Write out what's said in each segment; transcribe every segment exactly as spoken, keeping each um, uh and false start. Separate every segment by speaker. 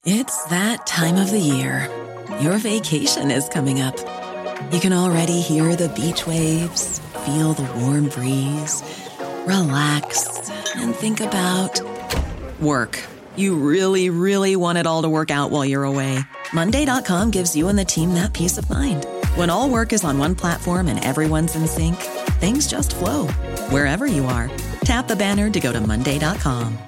Speaker 1: It's that time of the year. Your vacation is coming up. You can already hear the beach waves, feel the warm breeze, relax, and think about work. You really, really want it all to work out while you're away. Monday dot com gives you and the team that peace of mind. When all work is on one platform and everyone's in sync, things just flow. Wherever you are, tap the banner to go to Monday dot com.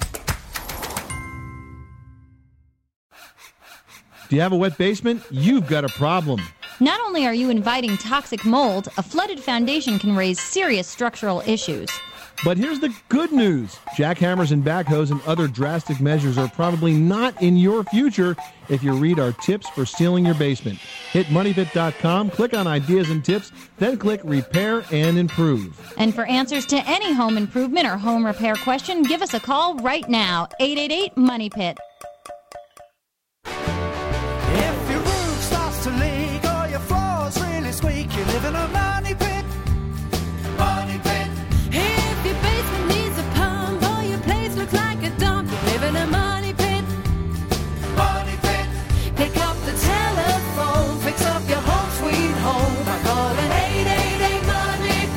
Speaker 2: Do you have a wet basement? You've got a problem.
Speaker 3: Not only are you inviting toxic mold, a flooded foundation can raise serious structural issues.
Speaker 2: But here's the good news. Jackhammers and backhoes and other drastic measures are probably not in your future if you read our tips for sealing your basement. Hit money pit dot com, click on Ideas and Tips, then click Repair and Improve.
Speaker 3: And for answers to any home improvement or home repair question, give us a call right now, eight eight eight, money pit.
Speaker 4: If your roof starts to leak or your floors really squeak, you live in a money pit. Money pit.
Speaker 5: If your basement needs a pump or your place looks like a dump, you live in a money pit.
Speaker 4: Money pit.
Speaker 5: Pick up the telephone, fix up your home sweet home by calling eight eight eight, money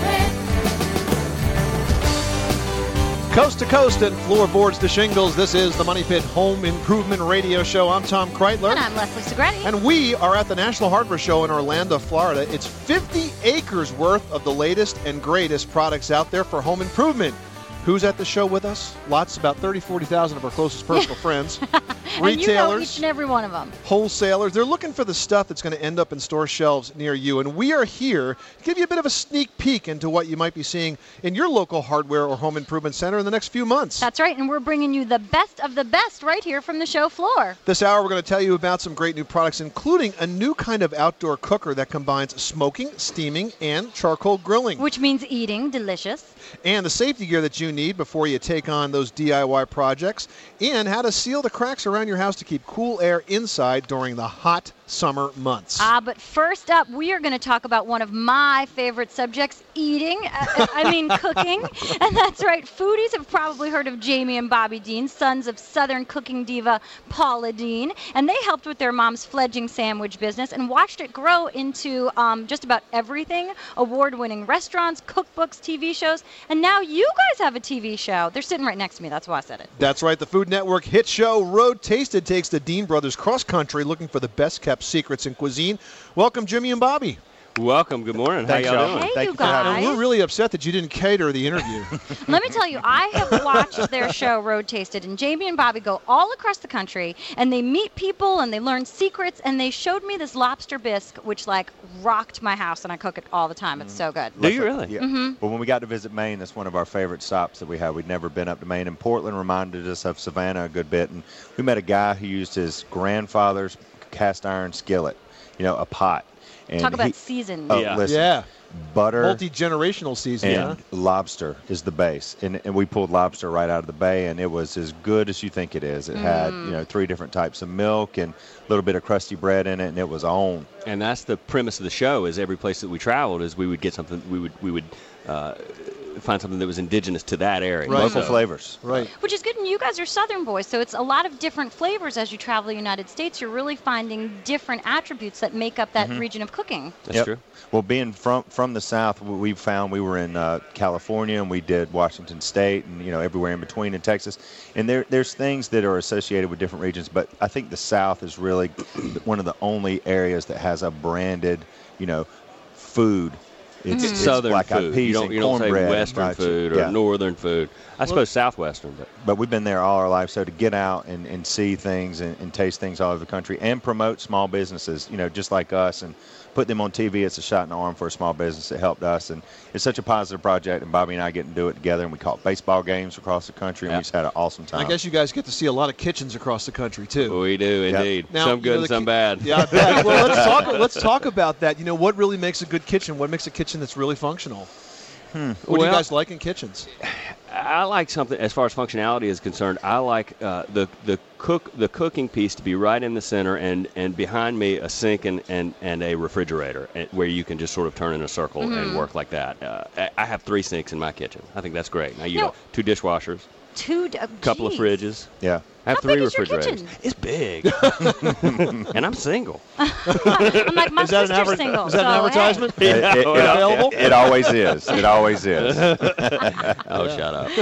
Speaker 5: pit.
Speaker 6: Coast to coast and floorboards to shingles, this is the Money Pit Home Improvement Radio Show. I'm Tom Kreitler.
Speaker 3: And I'm Leslie Segretti.
Speaker 6: And we are at the National Hardware Show in Orlando, Florida. It's fifty acres worth of the latest and greatest products out there for home improvement. Who's at the show with us? Lots, about thirty, forty thousand of our closest personal friends.
Speaker 3: And
Speaker 6: Retailers.
Speaker 3: you know each and every one of them.
Speaker 6: Wholesalers. They're looking for the stuff that's going to end up in store shelves near you. And we are here to give you a bit of a sneak peek into what you might be seeing in your local hardware or home improvement center in the next few months.
Speaker 3: That's right, and we're bringing you the best of the best right here from the show floor.
Speaker 6: This hour, we're going to tell you about some great new products, including a new kind of outdoor cooker that combines smoking, steaming, and charcoal grilling.
Speaker 3: Which means eating delicious.
Speaker 6: And the safety gear that you need before you take on those D I Y projects, and how to seal the cracks around your house to keep cool air inside during the hot summer months.
Speaker 3: Ah, but first up, we are going to talk about one of my favorite subjects, eating. Uh, I mean, cooking. And that's right. Foodies have probably heard of Jamie and Bobby Dean, sons of Southern cooking diva Paula Dean. And they helped with their mom's fledgling sandwich business and watched it grow into um, just about everything. Award-winning restaurants, cookbooks, T V shows. And now you guys have a T V show. They're sitting right next to me. That's why I said it.
Speaker 6: That's right. The Food Network hit show Road Tasted takes the Dean brothers cross-country looking for the best-kept secrets in cuisine. Welcome, Jimmy and Bobby.
Speaker 7: Welcome. Good morning.
Speaker 6: Thanks,
Speaker 7: How y'all
Speaker 6: y'all.
Speaker 7: doing?
Speaker 3: Hey,
Speaker 6: Thank
Speaker 3: you
Speaker 6: you for having
Speaker 3: guys.
Speaker 6: me. We're really upset that you didn't cater the interview.
Speaker 3: Let me tell you, I have watched their show, Road Tasted, and Jamie and Bobby go all across the country, and they meet people, and they learn secrets, and they showed me this lobster bisque, which, like, rocked my house, and I cook it all the time. It's so good.
Speaker 7: Do you really?
Speaker 8: Yeah.
Speaker 3: Mm-hmm.
Speaker 8: Well, when we got to visit Maine, that's one of our favorite stops that we had. We'd never been up to Maine, and Portland reminded us of Savannah a good bit. And we met a guy who used his grandfather's cast iron skillet, you know, a pot. And
Speaker 3: Talk about
Speaker 8: he,
Speaker 3: seasoned.
Speaker 8: Oh,
Speaker 7: Yeah.
Speaker 8: listen,
Speaker 6: Yeah.
Speaker 8: butter
Speaker 6: Multi-generational season.
Speaker 8: and lobster is the base. And, and we pulled lobster right out of the bay, and it was as good as you think it is. It had, you know, three different types of milk and a little bit of crusty bread in it, and it was on.
Speaker 7: And that's the premise of the show. Is every place that we traveled, is we would get something. We would we would uh, find something that was indigenous to that area.
Speaker 6: Right.
Speaker 8: Local
Speaker 6: So-
Speaker 8: flavors.
Speaker 6: Right.
Speaker 3: Which is good, and you guys are Southern boys, so it's a lot of different flavors as you travel the United States. You're really finding different attributes that make up that region of cooking.
Speaker 7: That's
Speaker 8: Yep.
Speaker 7: true.
Speaker 8: Well, being from from the South, we found we were in uh, California, and we did Washington State, and you know everywhere in between in Texas. And there there's things that are associated with different regions, but I think the South is really one of the only areas that has a branded, you know, food. It's, it's
Speaker 7: Southern
Speaker 8: black-eyed
Speaker 7: food.
Speaker 8: peas
Speaker 7: You don't
Speaker 8: and
Speaker 7: you don't say
Speaker 8: cornbread and
Speaker 7: Western
Speaker 8: fried chicken.
Speaker 7: food or
Speaker 8: Yeah.
Speaker 7: Northern food. I suppose Southwestern, but
Speaker 8: But we've been there all our life, so to get out and, and see things and, and taste things all over the country and promote small businesses, you know, just like us, and put them on T V, it's a shot in the arm for a small business that helped us. And it's such a positive project, and Bobby and I get to do it together, and we caught baseball games across the country, and
Speaker 7: Yeah.
Speaker 8: we just had an awesome time.
Speaker 6: I guess you guys get to see a lot of kitchens across the country, too.
Speaker 7: we do indeed.
Speaker 6: Now,
Speaker 7: some
Speaker 6: you
Speaker 7: good
Speaker 6: know,
Speaker 7: and
Speaker 6: the
Speaker 7: some
Speaker 6: ki-
Speaker 7: bad.
Speaker 6: Yeah, I bet. Well, let's talk. Let's talk about that. You know, what really makes a good kitchen? What makes a kitchen that's really functional? What do you
Speaker 7: Well-
Speaker 6: guys like in kitchens?
Speaker 7: I like something as far as functionality is concerned. I like uh, the the cook the cooking piece to be right in the center, and, and behind me a sink and, and, and a refrigerator, and, where you can just sort of turn in a circle and work like that. Uh, I- I have three sinks in my kitchen. I think that's great. Now you
Speaker 3: No.
Speaker 7: got two dishwashers,
Speaker 3: Two, d- uh,
Speaker 7: couple of
Speaker 3: geez.
Speaker 7: fridges.
Speaker 8: Yeah.
Speaker 7: I have
Speaker 3: How
Speaker 7: three
Speaker 3: big is your
Speaker 7: refrigerators.
Speaker 3: kitchen?
Speaker 7: It's big, and I'm single.
Speaker 3: I'm like, my
Speaker 6: Is that an
Speaker 3: sister's
Speaker 6: adver-
Speaker 3: single.
Speaker 6: is that an
Speaker 3: so,
Speaker 6: advertisement?
Speaker 8: It, it- it-
Speaker 6: Available?
Speaker 8: it- it always is. It always is.
Speaker 7: Oh, shut up.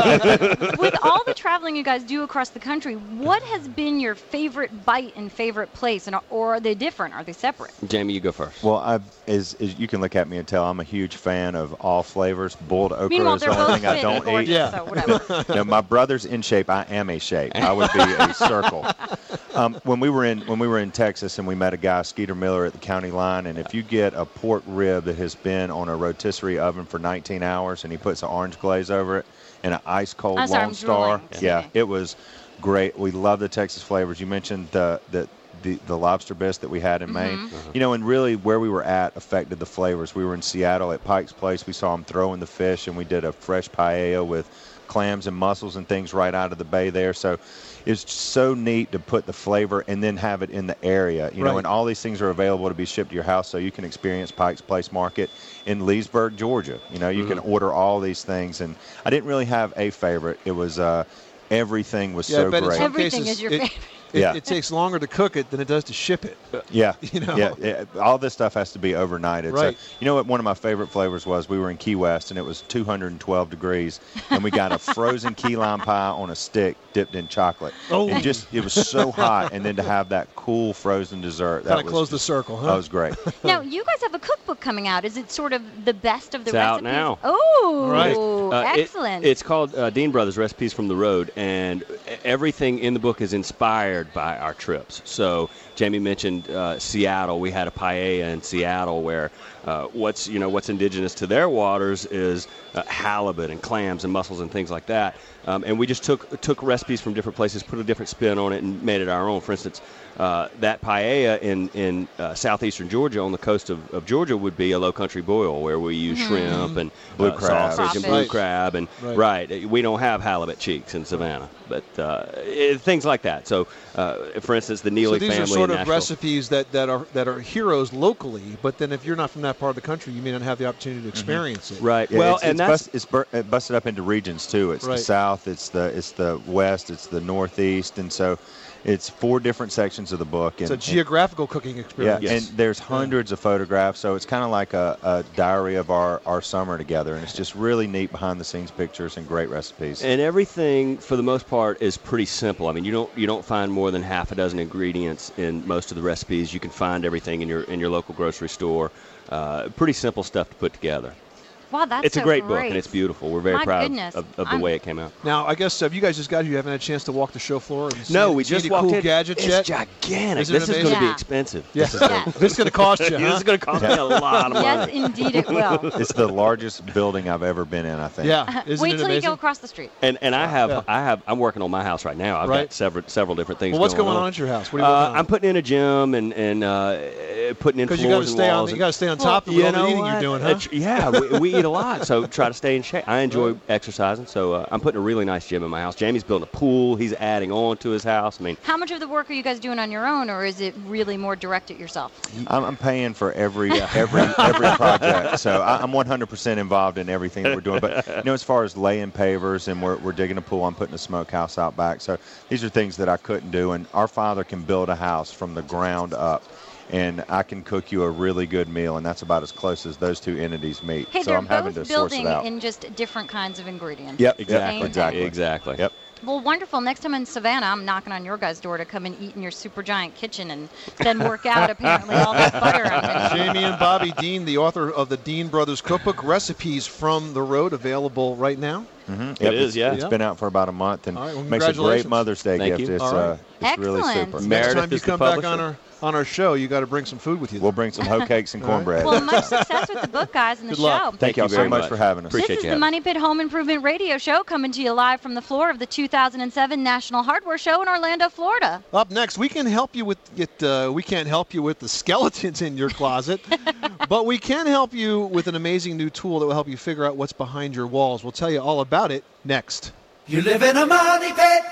Speaker 3: Hey, with all the traveling you guys do across the country, what has been your favorite bite and favorite place, and or are they different? Are they separate?
Speaker 7: Jamie, you go first.
Speaker 8: Well, I, as, as you can look at me and tell, I'm a huge fan of all flavors. Boiled okra
Speaker 3: Meanwhile,
Speaker 8: is
Speaker 3: they're
Speaker 8: the
Speaker 3: both
Speaker 8: only thing I
Speaker 3: fit
Speaker 8: don't
Speaker 3: and gorgeous,
Speaker 8: eat.
Speaker 6: Yeah.
Speaker 3: so whatever.
Speaker 8: You know, my brother's in shape. I am a shape. I would be a circle. Um, when we were in when we were in Texas and we met a guy, Skeeter Miller, at the county line, and if you get a pork rib that has been on a rotisserie oven for nineteen hours and he puts an orange glaze over it and an ice cold
Speaker 3: I'm sorry,
Speaker 8: Lone
Speaker 3: I'm
Speaker 8: Star,
Speaker 3: drooling.
Speaker 8: yeah,
Speaker 3: Okay.
Speaker 8: it was great. We love the Texas flavors. You mentioned the the the, the lobster bisque that we had in Maine. You know, and really where we were at affected the flavors. We were in Seattle at Pike's Place. We saw them throwing the fish, and we did a fresh paella with clams and mussels and things right out of the bay there. So it's so neat to put the flavor and then have it in the area. You know,
Speaker 6: Right.
Speaker 8: and all these things are available to be shipped to your house, so you can experience Pike's Place Market in Leesburg, Georgia. You know, you can order all these things. And I didn't really have a favorite. It was uh, everything was
Speaker 6: Yeah,
Speaker 8: so
Speaker 6: I bet in
Speaker 8: great.
Speaker 6: some
Speaker 3: Everything
Speaker 6: cases
Speaker 3: is your
Speaker 6: it,
Speaker 3: favorite.
Speaker 6: It,
Speaker 8: Yeah.
Speaker 6: it takes longer to cook it than it does to ship it.
Speaker 8: Yeah,
Speaker 6: You know?
Speaker 8: yeah, yeah. All this stuff has to be overnighted.
Speaker 6: Right.
Speaker 8: So, you know what? One of my favorite flavors was we were in Key West and it was two hundred twelve degrees, and we got a frozen key lime pie on a stick dipped in chocolate.
Speaker 6: Oh.
Speaker 8: And just it was so hot, and then to have that cool frozen dessert. That
Speaker 6: Kind of
Speaker 8: was
Speaker 6: close the
Speaker 8: just-
Speaker 6: circle, huh?
Speaker 8: That was great.
Speaker 3: Now, you guys have a cookbook coming out. Is it sort of the best of the
Speaker 7: It's out
Speaker 3: recipes?
Speaker 7: now.
Speaker 3: Oh,
Speaker 6: Right.
Speaker 7: Uh, it-
Speaker 3: excellent.
Speaker 7: it's called uh, Dean Brothers Recipes from the Road, and everything in the book is inspired by our trips. So Jamie mentioned uh, Seattle. We had a paella in Seattle where uh, what's you know what's indigenous to their waters is uh, halibut and clams and mussels and things like that. Um, and we just took took recipes from different places, put a different spin on it, and made it our own. For instance, uh, that paella in in uh, southeastern Georgia, on the coast of, of Georgia, would be a low country boil where we use shrimp and
Speaker 8: Blue
Speaker 7: uh,
Speaker 8: crab.
Speaker 7: sausage and
Speaker 3: Crawfish.
Speaker 7: blue
Speaker 6: Right.
Speaker 7: crab, and
Speaker 6: Right.
Speaker 7: right. We don't have halibut cheeks in Savannah, but uh, it, things like that. So, uh, for instance, the
Speaker 6: So
Speaker 7: Neely
Speaker 6: these
Speaker 7: family
Speaker 6: are sort
Speaker 7: in
Speaker 6: of
Speaker 7: Nashville.
Speaker 6: recipes that, that are that are heroes locally, but then if you're not from that part of the country, you may not have the opportunity to experience it.
Speaker 7: Right.
Speaker 8: Yeah,
Speaker 7: well,
Speaker 8: it's,
Speaker 7: and
Speaker 8: it's,
Speaker 7: that's
Speaker 8: bust, it's bur- it busted up into regions too. It's
Speaker 6: Right.
Speaker 8: the south, it's the it's the west, it's the northeast, and so it's four different sections of the book. And,
Speaker 6: It's a
Speaker 8: and-
Speaker 6: geographical cooking
Speaker 8: Yeah,
Speaker 6: experience.
Speaker 7: Yes.
Speaker 8: and there's hundreds of photographs, so it's kind of like a, a diary of our, our summer together, and it's just really neat behind-the-scenes pictures and great recipes.
Speaker 7: and everything for the most part is pretty simple. I mean, you don't you don't find more than half a dozen ingredients in most of the recipes. You can find everything in your in your local grocery store. Uh, pretty simple stuff to put together.
Speaker 3: wow, that's
Speaker 7: it's a
Speaker 3: so
Speaker 7: great, book and it's beautiful. We're very
Speaker 3: My
Speaker 7: proud
Speaker 3: goodness.
Speaker 7: of, of the
Speaker 3: I'm-
Speaker 7: way it came out.
Speaker 6: Now, I guess uh, if you guys just got here, you haven't had a chance to walk the show floor. And see
Speaker 7: No,
Speaker 6: any-
Speaker 7: we
Speaker 6: see
Speaker 7: just
Speaker 6: any
Speaker 7: walked
Speaker 6: cool
Speaker 7: in.
Speaker 6: gadgets
Speaker 7: It's
Speaker 6: yet?
Speaker 7: gigantic.
Speaker 6: Isn't it
Speaker 7: This is going
Speaker 6: amazing?
Speaker 7: to be
Speaker 3: Yeah.
Speaker 7: expensive.
Speaker 6: Yeah.
Speaker 7: This is gonna,
Speaker 3: Yeah.
Speaker 6: This is going to cost you,
Speaker 7: this
Speaker 6: huh?
Speaker 7: is going to cost me a lot of money.
Speaker 3: Yes, indeed it will.
Speaker 8: It's the largest building I've ever been in, I think.
Speaker 6: Yeah. Isn't
Speaker 3: Wait
Speaker 6: it
Speaker 3: till you
Speaker 6: amazing?
Speaker 3: go across the street.
Speaker 7: And and I have
Speaker 6: Yeah.
Speaker 7: I have I'm working on my house right now. I've
Speaker 6: Right.
Speaker 7: got several several different things.
Speaker 6: Well, what's
Speaker 7: going,
Speaker 6: going on at your house? What are you
Speaker 7: Uh,
Speaker 6: working on?
Speaker 7: I'm putting in a gym and and uh, putting in
Speaker 6: Because
Speaker 7: floors
Speaker 6: you got to
Speaker 7: and
Speaker 6: stay on.
Speaker 7: walls.
Speaker 6: You
Speaker 7: and-
Speaker 6: got to stay on top of
Speaker 7: you
Speaker 6: all the
Speaker 7: know
Speaker 6: eating
Speaker 7: what?
Speaker 6: you're doing, huh?
Speaker 7: It's- yeah, we, we eat a lot, so try to stay in shape. I enjoy exercising, so uh, I'm putting a really nice gym in my house. Jamie's building a pool. He's adding on to his house. I mean,
Speaker 3: How much of the work are you guys doing on your own, or is it really more direct at yourself?
Speaker 8: I'm, I'm paying for every every every project, so I, I'm one hundred percent involved in everything that we're doing. But you know, as far as laying pavers and we're we're digging a pool, I'm putting a smokehouse out back. So these are things that I couldn't do. And our father can build a house from the ground up, and I can cook you a really good meal, and that's about as close as those two entities meet.
Speaker 3: Hey,
Speaker 8: so
Speaker 3: they're
Speaker 8: I'm having to
Speaker 3: both
Speaker 8: source
Speaker 3: building
Speaker 8: it out.
Speaker 3: in just different kinds of ingredients.
Speaker 8: Yep,
Speaker 7: exactly,
Speaker 3: Same
Speaker 8: exactly.
Speaker 3: thing.
Speaker 7: exactly.
Speaker 8: Yep.
Speaker 3: Well, wonderful. Next time in Savannah, I'm knocking on your guys' door to come and eat in your super giant kitchen and then work out, apparently, all that butter I'm getting.
Speaker 6: Jamie and Bobby Dean, the author of the Dean Brothers Cookbook, Recipes from the Road, available right now.
Speaker 8: Mm-hmm.
Speaker 7: It
Speaker 8: Yep,
Speaker 7: is,
Speaker 8: it's-
Speaker 7: yeah.
Speaker 8: It's
Speaker 6: Yeah.
Speaker 8: been out for about a month, and
Speaker 6: All right, well,
Speaker 8: makes a great
Speaker 6: congratulations.
Speaker 8: Mother's Day
Speaker 7: Thank
Speaker 8: gift.
Speaker 7: you.
Speaker 8: It's,
Speaker 6: All right.
Speaker 8: uh, it's really
Speaker 3: Excellent.
Speaker 8: super.
Speaker 6: Next
Speaker 7: Meredith
Speaker 6: time you
Speaker 7: is the
Speaker 6: come back on
Speaker 7: publisher.
Speaker 6: our on our show, you got to bring some food with you.
Speaker 8: We'll bring some hoe cakes and cornbread.
Speaker 3: Well, much success with the book, guys, and the
Speaker 6: Good
Speaker 3: show.
Speaker 6: luck.
Speaker 8: Thank,
Speaker 7: Thank
Speaker 8: y'all
Speaker 7: you
Speaker 8: so
Speaker 7: very
Speaker 8: much
Speaker 7: much.
Speaker 8: for having us.
Speaker 7: Appreciate
Speaker 3: This
Speaker 7: you
Speaker 3: is the
Speaker 7: having
Speaker 3: Money Pit Home Improvement Radio Show, coming to you live from the floor of the two thousand seven National Hardware Show in Orlando, Florida.
Speaker 6: Up next, we can help you with it. Uh, we can't help you with the skeletons in your closet, but we can help you with an amazing new tool that will help you figure out what's behind your walls. We'll tell you all about it next.
Speaker 4: You live in a money pit.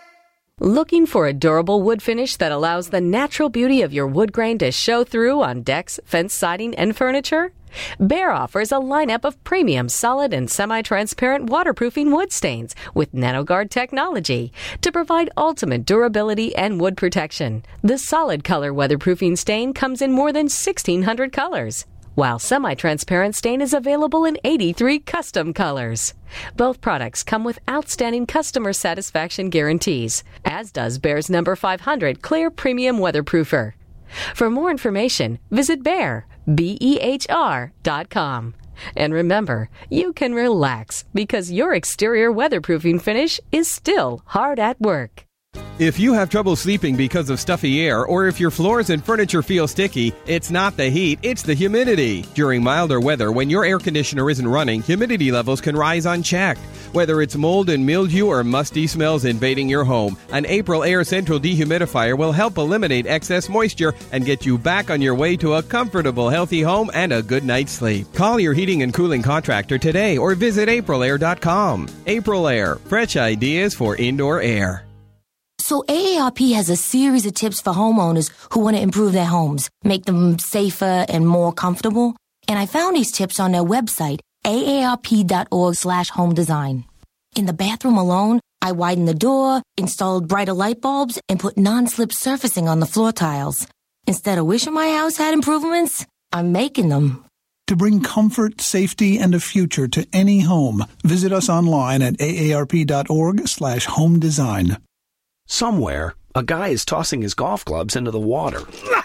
Speaker 9: Looking for a durable wood finish that allows the natural beauty of your wood grain to show through on decks, fence siding, and furniture? Behr offers a lineup of premium solid and semi-transparent waterproofing wood stains with NanoGuard technology to provide ultimate durability and wood protection. The solid color weatherproofing stain comes in more than sixteen hundred colors, while semi-transparent stain is available in eighty-three custom colors. Both products come with outstanding customer satisfaction guarantees, as does Behr's number five hundred Clear Premium Weatherproofer. For more information, visit Behr, B E H R dot com. And remember, you can relax because your exterior weatherproofing finish is still hard at work.
Speaker 10: If you have trouble sleeping because of stuffy air, or if your floors and furniture feel sticky, it's not the heat, it's the humidity. During milder weather, when your air conditioner isn't running, humidity levels can rise unchecked. Whether it's mold and mildew or musty smells invading your home, an April Air Central dehumidifier will help eliminate excess moisture and get you back on your way to a comfortable, healthy home and a good night's sleep. Call your heating and cooling contractor today or visit April Air dot com. April Air, fresh ideas for indoor air.
Speaker 11: So A A R P has a series of tips for homeowners who want to improve their homes, make them safer and more comfortable. And I found these tips on their website, A A R P dot org slash home design. In the bathroom alone, I widened the door, installed brighter light bulbs, and put non-slip surfacing on the floor tiles. Instead of wishing my house had improvements, I'm making them.
Speaker 12: To bring comfort, safety, and a future to any home, visit us online at A A R P dot org slash home design.
Speaker 13: Somewhere, a guy is tossing his golf clubs into the water.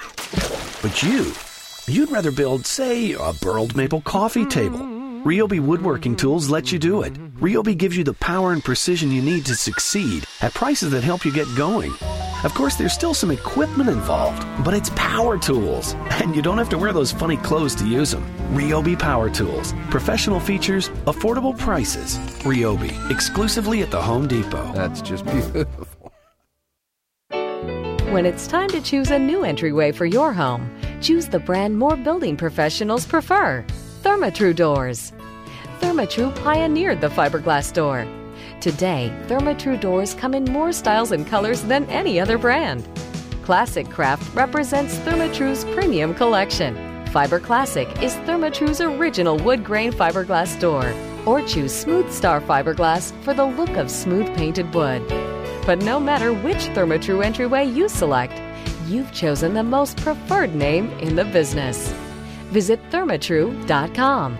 Speaker 13: But you, you'd rather build, say, a burled maple coffee table. Ryobi Woodworking Tools lets you do it. Ryobi gives you the power and precision you need to succeed at prices that help you get going. Of course, there's still some equipment involved, but it's power tools, and you don't have to wear those funny clothes to use them. Ryobi Power Tools. Professional features, affordable prices. Ryobi, exclusively at the Home Depot.
Speaker 14: That's just beautiful.
Speaker 9: When it's time to choose a new entryway for your home, choose the brand more building professionals prefer, Therma-Tru doors. Therma-Tru pioneered the fiberglass door. Today, Therma-Tru doors come in more styles and colors than any other brand. Classic Craft represents Therma-Tru's premium collection. Fiber Classic is Therma-Tru's original wood grain fiberglass door. Or choose Smooth Star fiberglass for the look of smooth painted wood. But no matter which Therma-Tru entryway you select, you've chosen the most preferred name in the business. Visit Therma-Tru dot com.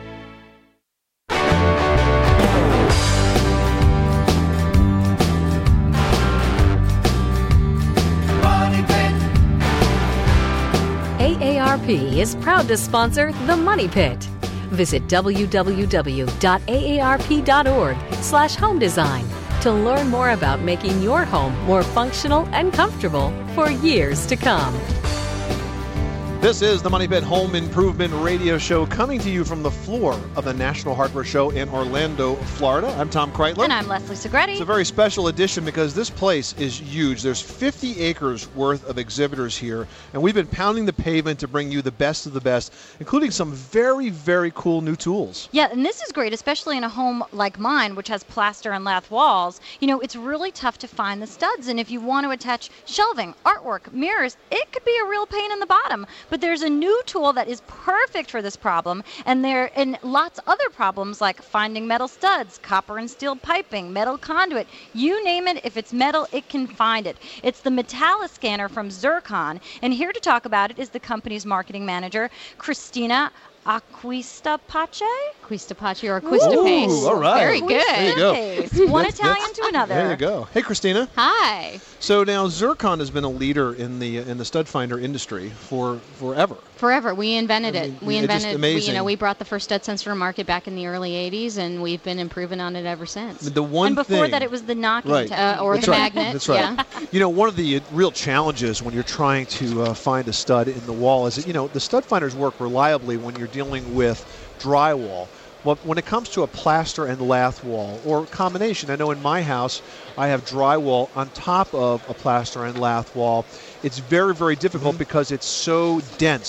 Speaker 9: A A R P is proud to sponsor The Money Pit. Visit w w w dot a a r p dot org slash home design to learn more about making your home more functional and comfortable for years to come.
Speaker 6: This is the Money Pit Home Improvement Radio Show, coming to you from the floor of the National Hardware Show in Orlando, Florida. I'm Tom Kreitler.
Speaker 3: And I'm Leslie Segretti.
Speaker 6: It's a very special edition because this place is huge. There's fifty acres worth of exhibitors here, and we've been pounding the pavement to bring you the best of the best, including some very, very cool new tools.
Speaker 3: Yeah, and this is great, especially in a home like mine, which has plaster and lath walls. You know, it's really tough to find the studs, and if you want to attach shelving, artwork, mirrors, it could be a real pain in the bottom. But there's a new tool that is perfect for this problem, and there and lots of other problems like finding metal studs, copper and steel piping, metal conduit. You name it, if it's metal, it can find it. It's the Metalliscanner from Zircon, and here to talk about it is the company's marketing manager, Christina Acquistapace?
Speaker 15: Acquistapace or Acquistapace.
Speaker 6: Ooh, all right.
Speaker 15: Very good.
Speaker 6: There you go.
Speaker 3: One
Speaker 6: That's-
Speaker 3: Italian
Speaker 6: that's-
Speaker 3: to another.
Speaker 6: There you go. Hey, Christina.
Speaker 15: Hi.
Speaker 6: So now Zircon has been a leader in the in the stud finder industry for forever.
Speaker 15: Forever. We invented
Speaker 6: I
Speaker 15: it.
Speaker 6: mean,
Speaker 15: we
Speaker 6: it's just
Speaker 15: invented, we, you
Speaker 6: amazing.
Speaker 15: know, we brought the first stud sensor to market back in the early eighties, and we've been improving on it ever since.
Speaker 6: The one
Speaker 3: and before
Speaker 6: thing,
Speaker 3: that, it was the knocking
Speaker 6: right.
Speaker 3: technique.
Speaker 15: Uh, or
Speaker 6: That's
Speaker 15: the
Speaker 6: right.
Speaker 15: magnet.
Speaker 6: That's right.
Speaker 15: Yeah.
Speaker 6: You know, one of the real challenges when you're trying to uh, find a stud in the wall is that, you know, the stud finders work reliably when you're dealing with drywall. Well, when it comes to a plaster and lath wall or combination, I know in my house I have drywall on top of a plaster and lath wall. It's very, very difficult
Speaker 15: Mm-hmm.
Speaker 6: because it's so dense. It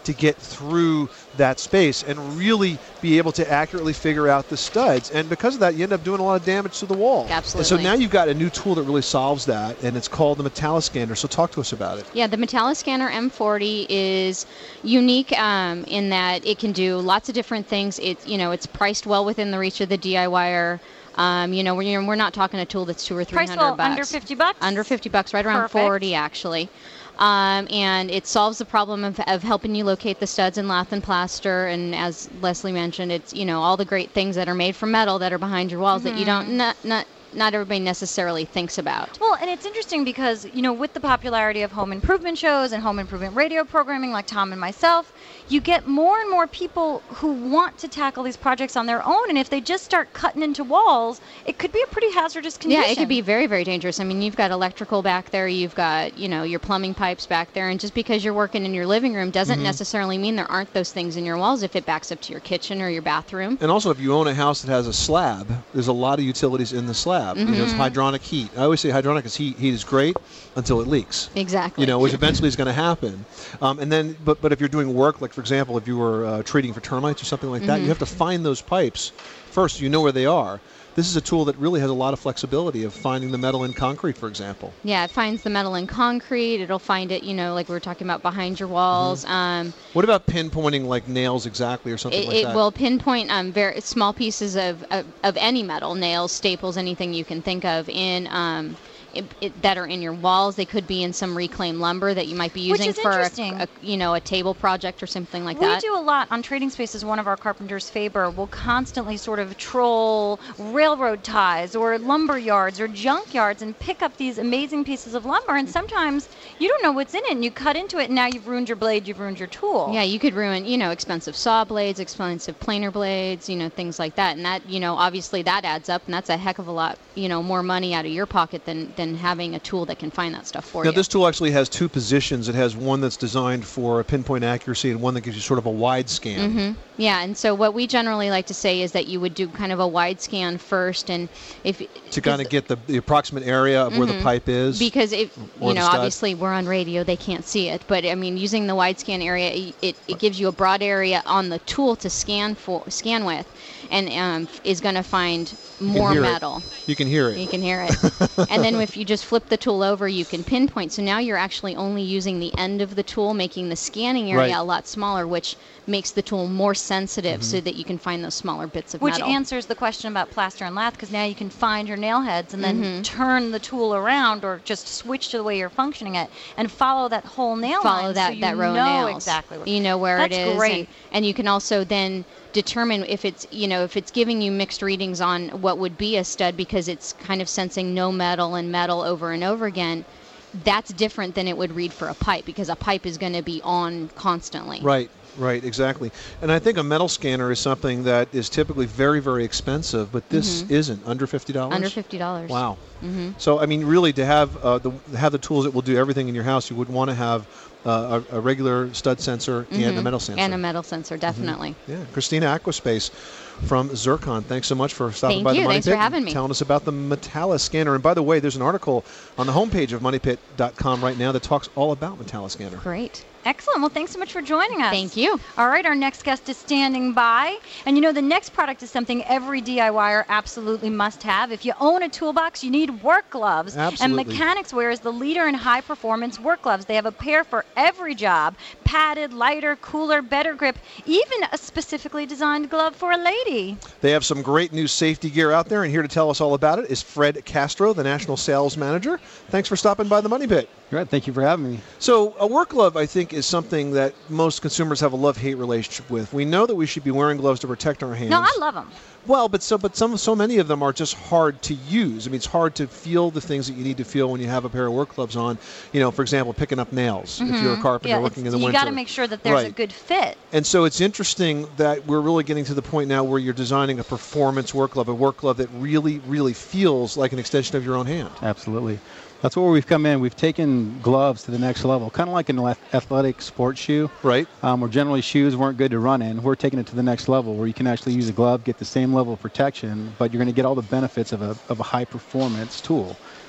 Speaker 6: to get through that space and really be able to accurately figure out the studs. And because of that, you end up doing a lot of damage to the wall.
Speaker 15: Absolutely.
Speaker 6: And so now you've got a new tool that really solves that, and it's called the Metalliscanner. So talk to us about it.
Speaker 15: Yeah, the Metalliscanner M forty is unique um, in that it can do lots of different things. It, you know, it's priced well within the reach of the DIYer. Um, you know, we're, we're not talking a tool that's two or three
Speaker 3: Price
Speaker 15: hundred
Speaker 3: well
Speaker 15: bucks.
Speaker 3: under fifty bucks.
Speaker 15: Under fifty bucks, right around
Speaker 3: Perfect.
Speaker 15: forty actually. Um, and it solves the problem of, of helping you locate the studs in lath and plaster. And as Leslie mentioned, it's, you know, all the great things that are made from metal that are behind your walls
Speaker 3: Mm-hmm.
Speaker 15: that you don't not not not everybody necessarily thinks about.
Speaker 3: Well, and it's interesting because, you know, with the popularity of home improvement shows and home improvement radio programming like Tom and myself, you get more and more people who want to tackle these projects on their own. And if they just start cutting into walls, it could be a pretty hazardous condition.
Speaker 15: Yeah, it could be very, very dangerous. I mean, you've got electrical back there, you've got, you know, your plumbing pipes back there, and just because you're working in your living room doesn't
Speaker 6: Mhm.
Speaker 15: necessarily mean there aren't those things in your walls if it backs up to your kitchen or your bathroom.
Speaker 6: And also, if you own a house that has a slab, there's a lot of utilities in the slab. You know, it's
Speaker 15: Mhm.
Speaker 6: hydronic heat. I always say hydronic is heat. Heat is great until it leaks.
Speaker 15: Exactly.
Speaker 6: You know, which eventually is going to happen. Um, and then, but but if you're doing work, like for example, if you were uh, treating for termites or something like that,
Speaker 15: Mhm.
Speaker 6: you have to find those pipes first. So you know where they are. This is a tool that really has a lot of flexibility of finding the metal in concrete, for example.
Speaker 15: Yeah, it finds the metal in concrete. It'll find it, you know, like we were talking about behind your walls. Um,
Speaker 6: What about pinpointing like nails exactly or something
Speaker 15: it
Speaker 6: like
Speaker 15: it
Speaker 6: that?
Speaker 15: will pinpoint um, very small pieces of, of, of any metal, nails, staples, anything you can think of in um, it, it, that are in your walls. They could be in some reclaimed lumber that you might be
Speaker 3: Which
Speaker 15: using
Speaker 3: is
Speaker 15: for a,
Speaker 3: interesting.
Speaker 15: a, you know, a table project or something like
Speaker 3: we
Speaker 15: that.
Speaker 3: do a lot on Trading Spaces. One of our carpenters, Faber, will constantly sort of troll railroad ties or lumber yards or junk yards and pick up these amazing pieces of lumber. And sometimes you don't know what's in it, and you cut into it, and now you've ruined your blade, you've ruined your tool.
Speaker 15: Yeah, you could ruin, you know, expensive saw blades, expensive planer blades, you know, things like that. And that, you know, obviously that adds up, and that's a heck of a lot, you know, more money out of your pocket than, than having a tool that can find that stuff for
Speaker 6: Now,
Speaker 15: you.
Speaker 6: this tool actually has two positions. It has one that's designed for pinpoint accuracy and one that gives you sort of a wide scan.
Speaker 15: hmm Yeah, and so what we generally like to say is that you would do kind of a wide scan first, and if
Speaker 6: To kind of get the, the approximate area of where the
Speaker 15: Mhm.
Speaker 6: pipe is.
Speaker 15: Because if
Speaker 6: or
Speaker 15: you
Speaker 6: the
Speaker 15: know,
Speaker 6: stud.
Speaker 15: obviously we're on radio, they can't see it. But I mean, using the wide scan area, it, it, it gives you a broad area on the tool to scan for scan with, and um, is going to find
Speaker 6: You can
Speaker 15: more
Speaker 6: hear it.
Speaker 15: metal.
Speaker 6: You can hear it.
Speaker 15: You can hear it. And then if you just flip the tool over, you can pinpoint. So now you're actually only using the end of the tool, making the scanning area
Speaker 3: Right.
Speaker 15: a lot smaller, which makes the tool more sensitive so
Speaker 6: Mm-hmm.
Speaker 15: that you can find those smaller bits of
Speaker 3: Which
Speaker 15: metal.
Speaker 3: answers the question about plaster and lath, because now you can find your nail heads and then
Speaker 15: Mhm.
Speaker 3: turn the tool around or just switch to the way you're functioning it and follow that whole nail
Speaker 15: follow
Speaker 3: line
Speaker 15: that,
Speaker 3: so you
Speaker 15: that row
Speaker 3: know
Speaker 15: of nails.
Speaker 3: exactly where.
Speaker 15: You know where
Speaker 3: That's
Speaker 15: it is.
Speaker 3: great.
Speaker 15: And, and you can also then determine if it's, you know, if it's giving you mixed readings on what would be a stud because it's kind of sensing no metal and metal over and over again. That's different than it would read for a pipe, because a pipe is going to be on constantly.
Speaker 6: Right, right, exactly. And I think a metal scanner is something that is typically very, very expensive, but this
Speaker 15: Mhm.
Speaker 6: isn't. Under fifty dollars?
Speaker 15: Under fifty dollars.
Speaker 6: Wow.
Speaker 15: Mhm.
Speaker 6: So, I mean, really, to have uh, the have the tools that will do everything in your house, you would want to have uh, a, a regular stud sensor and a
Speaker 15: Mhm.
Speaker 6: metal sensor.
Speaker 15: And a metal sensor, definitely.
Speaker 6: Yeah, Christina Aquaspace from Zircon. Thanks so much for stopping
Speaker 15: Thank
Speaker 6: by
Speaker 15: you.
Speaker 6: the Money
Speaker 15: Thanks
Speaker 6: Pit
Speaker 15: for having
Speaker 6: and
Speaker 15: me.
Speaker 6: telling us about the Metalliscanner. And by the way, there's an article on the homepage of money pit dot com right now that talks all about Metalliscanner.
Speaker 15: Great.
Speaker 3: Excellent. Well, thanks so much for joining us.
Speaker 15: Thank you.
Speaker 3: All right, our next guest is standing by. And you know, the next product is something every DIYer absolutely must have. If you own a toolbox, you need work gloves.
Speaker 14: Absolutely.
Speaker 3: And Mechanics Wear is the leader in high-performance work gloves. They have a pair for every job. Padded, lighter, cooler, better grip, even a specifically designed glove for a lady.
Speaker 6: They have some great new safety gear out there, and here to tell us all about it is Fred Castro, the National Sales Manager. Thanks for stopping by the Money Pit.
Speaker 14: Great, thank you for having me.
Speaker 6: So a work glove, I think, is something that most consumers have a love-hate relationship with. We know that we should be wearing gloves to protect our hands.
Speaker 3: No, I love them.
Speaker 6: Well, but so but some so many of them are just hard to use. I mean, it's hard to feel the things that you need to feel when you have a pair of work gloves on. You know, for example, picking up nails if you're a
Speaker 3: Mhm.
Speaker 6: carpenter
Speaker 3: Yeah,
Speaker 6: working in
Speaker 3: it's-
Speaker 6: the
Speaker 3: you
Speaker 6: winter.
Speaker 3: got to make sure that there's a
Speaker 6: Right.
Speaker 3: good fit.
Speaker 6: And so it's interesting that we're really getting to the point now where you're designing a performance work glove, a work glove that really, really feels like an extension of your own hand.
Speaker 14: Absolutely. That's where we've come in. We've taken gloves to the next level, kind of like an ath- athletic sports shoe.
Speaker 6: Right.
Speaker 14: Um, where generally shoes weren't good to run in. We're taking it to the next level where you can actually use a glove, get the same level of protection, but you're going to get all the benefits of a, of a high-performance tool.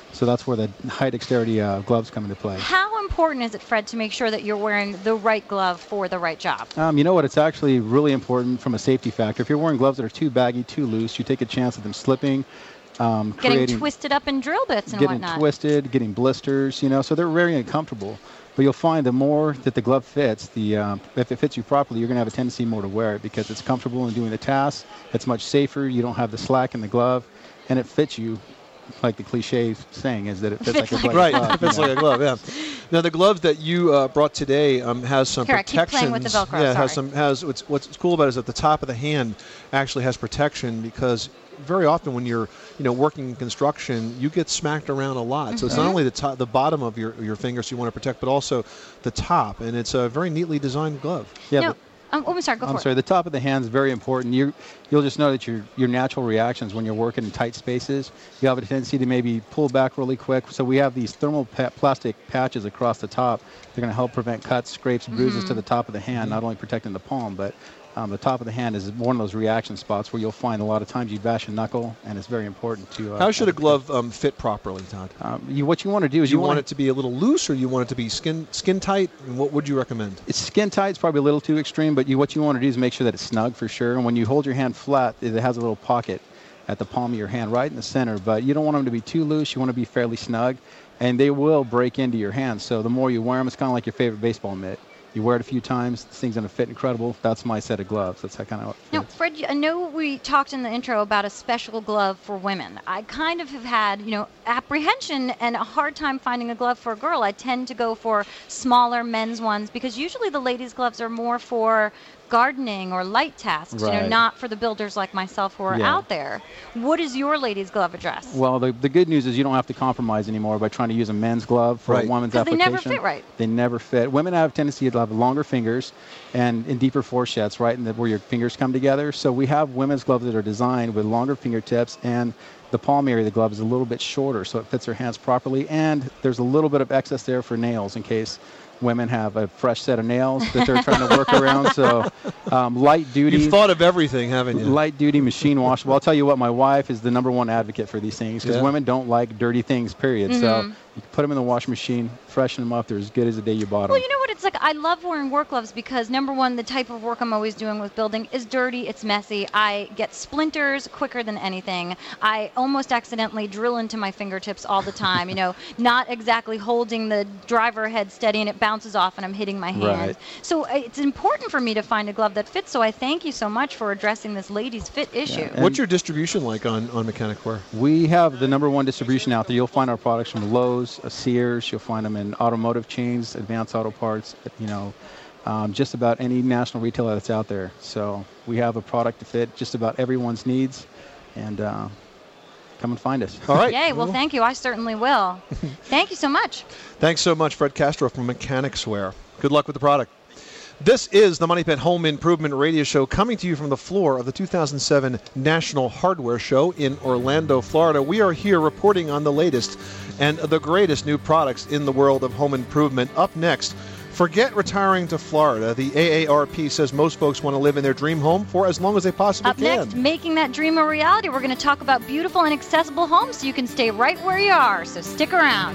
Speaker 14: So that's where the high dexterity uh, gloves come into play.
Speaker 3: How important is it, Fred, to make sure that you're wearing the right glove for the right job?
Speaker 14: Um, you know what? It's actually really important from a safety factor. If you're wearing gloves that are too baggy, too loose, you take a chance of them slipping. Um,
Speaker 3: getting
Speaker 14: creating,
Speaker 3: twisted up in drill bits and
Speaker 14: getting
Speaker 3: whatnot.
Speaker 14: twisted, getting blisters, you know, so they're very uncomfortable. But you'll find the more that the glove fits, the uh, if it fits you properly, you're going to have a tendency more to wear it because it's comfortable in doing the task. It's much safer. You don't have the slack in the glove, and it fits you. Like the cliche saying is that it fits,
Speaker 3: fits
Speaker 14: like a glove.
Speaker 6: Right,
Speaker 14: glove,
Speaker 6: it fits
Speaker 14: you know.
Speaker 6: like a glove. Yeah. Now the gloves that you uh, brought today um, has some
Speaker 3: Here, I keep
Speaker 6: protections.
Speaker 3: playing with the Velcro,
Speaker 6: Yeah, it has
Speaker 3: sorry.
Speaker 6: some has what's what's cool about it is that the top of the hand actually has protection because very often when you're you know working in construction, you get smacked around a lot. So it's not
Speaker 3: Mhm.
Speaker 6: only the top, the bottom of your your fingers you want to protect, but also the top, and it's a very neatly designed glove.
Speaker 14: Yeah,
Speaker 3: no,
Speaker 14: but-
Speaker 3: um, oh, I'm sorry, go
Speaker 14: I'm
Speaker 3: for
Speaker 14: sorry.
Speaker 3: it.
Speaker 14: The top of the hand is very important. You, you'll just know that your your natural reactions when you're working in tight spaces, you have a tendency to maybe pull back really quick. So we have these thermal pa- plastic patches across the top. They're going to help prevent cuts, scrapes, bruises
Speaker 3: Mhm.
Speaker 14: to the top of the hand, not only protecting the palm, but um, the top of the hand is one of those reaction spots where you'll find a lot of times you bash a knuckle, and it's very important to. Uh,
Speaker 6: How should a glove um, fit properly, Todd?
Speaker 14: Um, you, what you want to do is
Speaker 6: Do you
Speaker 14: you
Speaker 6: want
Speaker 14: wanna-
Speaker 6: it to be a little loose, or you want it to be skin skin tight? And what would you recommend?
Speaker 14: It's skin tight. It's probably a little too extreme, but you, what you want to do is make sure that it's snug for sure. And when you hold your hand flat, it has a little pocket at the palm of your hand, right in the center. But you don't want them to be too loose. You want to be fairly snug, and they will break into your hand. So the more you wear them, it's kind of like your favorite baseball mitt. You wear it a few times, this thing's going to fit incredible. That's my set of gloves. That's how kind of.
Speaker 3: Now, Fred, I know we talked in the intro about a special glove for women. I kind of have had, you know, apprehension and a hard time finding a glove for a girl. I tend to go for smaller men's ones because usually the ladies' gloves are more for gardening or light tasks, you know,
Speaker 14: Right.
Speaker 3: not for the builders like myself who are
Speaker 14: Yeah.
Speaker 3: out there. What is your ladies' glove address?
Speaker 14: Well, the, the good news is you don't have to compromise anymore by trying to use a men's glove for
Speaker 6: Right.
Speaker 14: a woman's
Speaker 3: 'Cause they
Speaker 14: application.
Speaker 3: never fit right.
Speaker 14: They never fit. Women have a tendency to have longer fingers and in deeper fourchettes, right, and where your fingers come together. So we have women's gloves that are designed with longer fingertips, and the palm area of the glove is a little bit shorter, so it fits her hands properly. And there's a little bit of excess there for nails in case women have a fresh set of nails that they're trying to work around. So um, light duty.
Speaker 6: You've thought of everything, haven't you?
Speaker 14: Light duty, machine washable. I'll tell you what, my wife is the number one advocate for these things because
Speaker 6: Yeah.
Speaker 14: women don't like dirty things, period. So
Speaker 3: Mhm.
Speaker 14: you can put them in the washing machine, freshen them up. They're as good as the day you bought them.
Speaker 3: Well, you know what? It's like I love wearing work gloves because, number one, the type of work I'm always doing with building is dirty. It's messy. I get splinters quicker than anything. I almost accidentally drill into my fingertips all the time, you know, not exactly holding the driver head steady and it bounces off and I'm hitting my hand.
Speaker 14: Right.
Speaker 3: So uh, it's important for me to find a glove that fits. So I thank you so much for addressing this ladies' fit issue.
Speaker 14: And
Speaker 6: What's your distribution like on, on Mechanic Wear?
Speaker 14: we have the number one distribution out there. You'll find our products from Lowe's, uh, Sears. You'll find them in automotive chains, Advanced Auto Parts, you know, um, just about any national retailer that's out there. So we have a product to fit just about everyone's needs, and uh, come and find us.
Speaker 6: All right.
Speaker 3: Yay. Well, thank you. I certainly will. Thank you so much.
Speaker 6: Thanks so much, Fred Castro from Mechanics Wear. Good luck with the product. This is the Money Pit Home Improvement Radio Show coming to you from the floor of the two thousand seven National Hardware Show in Orlando, Florida. We are here reporting on the latest and the greatest new products in the world of home improvement. Up next, forget retiring to Florida. The A A R P says most folks want to live in their dream home for as long as they possibly
Speaker 3: Up
Speaker 6: can.
Speaker 3: next, making that dream a reality. We're going to talk about beautiful and accessible homes so you can stay right where you are. So stick around.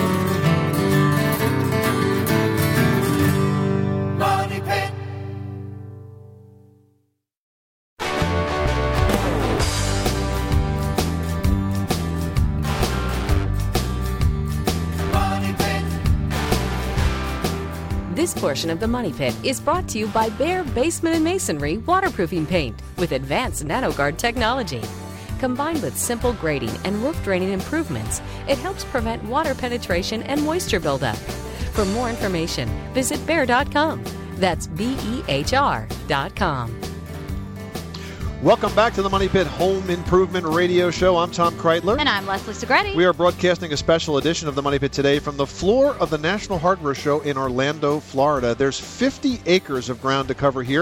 Speaker 4: Money Pit. Money Pit.
Speaker 9: This portion of the Money Pit is brought to you by Bear Basement and Masonry Waterproofing Paint with advanced NanoGuard technology. Combined with simple grading and roof draining improvements, it helps prevent water penetration and moisture buildup. For more information, visit bear dot com. That's B E H R dot com.
Speaker 6: Welcome back to the Money Pit Home Improvement Radio Show. I'm Tom Kreitler.
Speaker 3: And I'm Leslie Segretti.
Speaker 6: We are broadcasting a special edition of the Money Pit today from the floor of the National Hardware Show in Orlando, Florida. There's fifty acres of ground to cover here.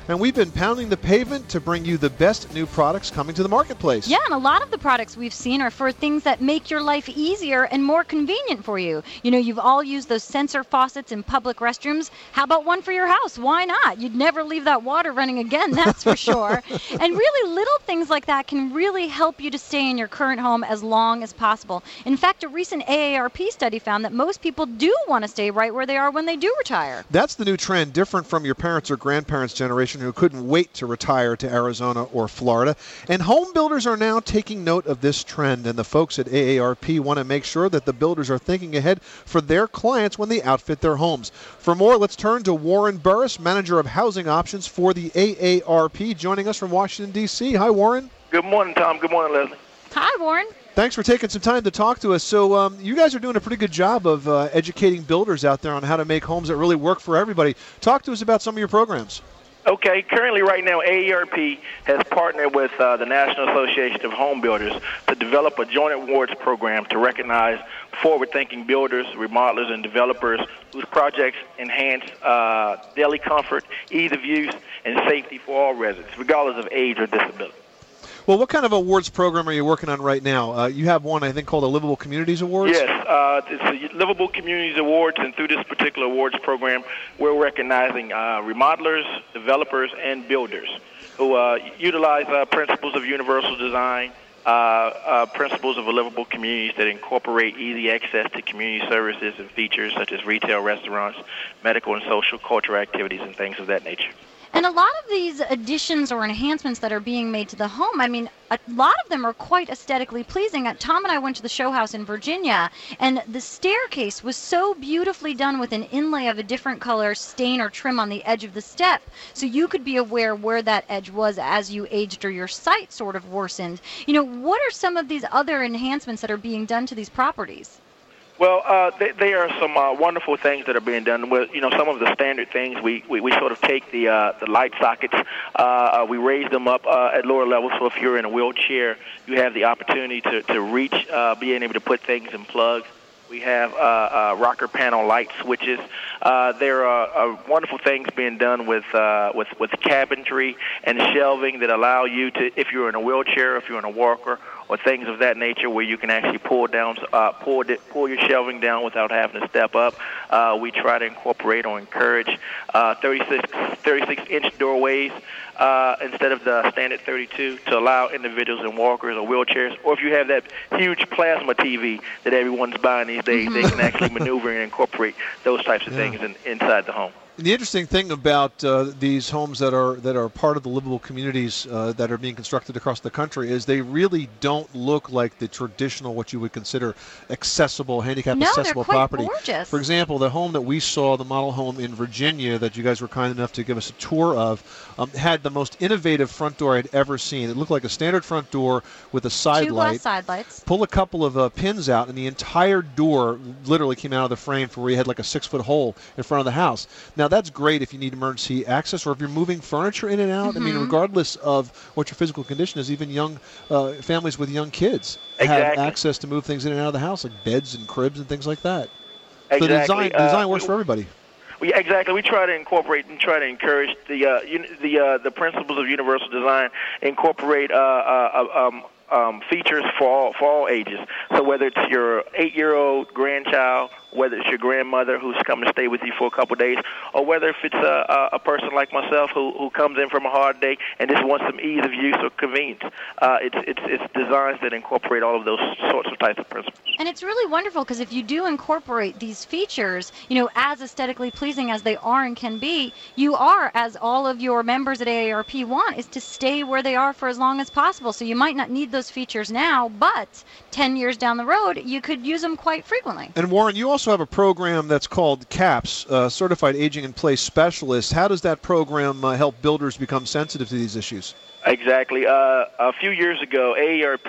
Speaker 6: and we've been pounding the pavement to bring you the best new products coming to the marketplace.
Speaker 3: Yeah, and a lot of the products we've seen are for things that make your life easier and more convenient for you. You know, you've all used those sensor faucets in public restrooms. How about one for your house? Why not? You'd never leave that water running again, that's for sure. And really, little things like that can really help you to stay in your current home as long as possible. In fact, a recent A A R P study found that most people do want to stay right where they are when they do retire.
Speaker 6: That's the new trend, different from your parents' or grandparents' generation who couldn't wait to retire to Arizona or Florida. And home builders are now taking note of this trend, and the folks at A A R P want to make sure that the builders are thinking ahead for their clients when they outfit their homes. For more, let's turn to Warren Burris, Manager of Housing Options for the A A R P, joining us from Washington, D C Hi, Warren.
Speaker 16: Good morning, Tom. Good morning, Leslie.
Speaker 3: Hi, Warren.
Speaker 6: Thanks for taking some time to talk to us. So um, you guys are doing a pretty good job of uh, educating builders out there on how to make homes that really work for everybody. Talk to us about some of your programs.
Speaker 16: Okay, currently right now A A R P has partnered with uh, the National Association of Home Builders to develop a joint awards program to recognize forward-thinking builders, remodelers, and developers whose projects enhance uh, daily comfort, ease of use, and safety for all residents, regardless of age or disability.
Speaker 6: Well, what kind of awards program are you working on right now? Uh, you have one, I think, called the Livable Communities Awards?
Speaker 16: Yes, uh, it's the Livable Communities Awards, and through this particular awards program, we're recognizing uh, remodelers, developers, and builders who uh, utilize uh, principles of universal design, uh, uh, principles of livable communities that incorporate easy access to community services and features such as retail, restaurants, medical and social cultural activities, and things of that nature.
Speaker 3: And a lot of these additions or enhancements that are being made to the home, I mean, a lot of them are quite aesthetically pleasing. Uh, Tom and I went to the show house in Virginia, and the staircase was so beautifully done with an inlay of a different color stain or trim on the edge of the step, so you could be aware where that edge was as you aged or your sight sort of worsened. You know, what are some of these other enhancements that are being done to these properties?
Speaker 16: Well, uh, th- there are some uh, wonderful things that are being done. With, you know, some of the standard things, we, we, we sort of take the uh, the light sockets, uh, uh, we raise them up uh, at lower levels. So if you're in a wheelchair, you have the opportunity to to reach, uh, being able to put things in plugs. We have uh, uh, rocker panel light switches. Uh, there are uh, wonderful things being done with uh, with with cabinetry and shelving that allow you to, if you're in a wheelchair, if you're in a walker, or things of that nature, where you can actually pull down, uh, pull pull your shelving down without having to step up. Uh, we try to incorporate or encourage uh, thirty-six inch doorways uh, instead of the standard thirty-two to allow individuals in walkers or wheelchairs, or if you have that huge plasma T V that everyone's buying these days, they can actually maneuver and incorporate those types of
Speaker 6: Yeah.
Speaker 16: things in, inside the home.
Speaker 6: The interesting thing about uh, these homes that are that are part of the livable communities uh, that are being constructed across the country is they really don't look like the traditional, what you would consider accessible, handicap
Speaker 3: No, they're
Speaker 6: accessible
Speaker 3: quite
Speaker 6: property.
Speaker 3: gorgeous.
Speaker 6: For example, the home that we saw, the model home in Virginia that you guys were kind enough to give us a tour of, um, had the most innovative front door I'd ever seen. It looked like a standard front door with a side
Speaker 3: Two
Speaker 6: light.
Speaker 3: glass side lights.
Speaker 6: Pull a couple of uh, pins out, and the entire door literally came out of the frame for where you had like a six-foot hole in front of the house. Now, that's great if you need emergency access or if you're moving furniture in and out. I mean,
Speaker 16: Mhm.
Speaker 6: regardless of what your physical condition is, even young uh, families with young kids have
Speaker 16: Exactly.
Speaker 6: access to move things in and out of the house, like beds and cribs and things like that. So the
Speaker 16: Exactly.
Speaker 6: design, the
Speaker 16: Uh,
Speaker 6: design works
Speaker 16: we-
Speaker 6: for everybody.
Speaker 16: We, exactly. We try to incorporate and try to encourage the uh, un, the uh, the principles of universal design. Incorporate uh, uh, uh, um, um, features for all for all ages. So whether it's your eight-year-old grandchild, whether it's your grandmother who's coming to stay with you for a couple of days, or whether if it's a, a, a person like myself who, who comes in from a hard day and just wants some ease of use or convenience, uh, it's it's it's designs that incorporate all of those sorts of types of principles.
Speaker 3: And it's really wonderful because if you do incorporate these features, you know, as aesthetically pleasing as they are and can be, you are, as all of your members at A A R P want, is to stay where they are for as long as possible. So you might not need those features now, but ten years down the road, you could use them quite frequently.
Speaker 6: And Warren, you also have a program that's called CAPS, uh, Certified Aging in Place Specialist. How does that program uh, help builders become sensitive to these issues?
Speaker 16: Exactly. Uh, a few years ago, A A R P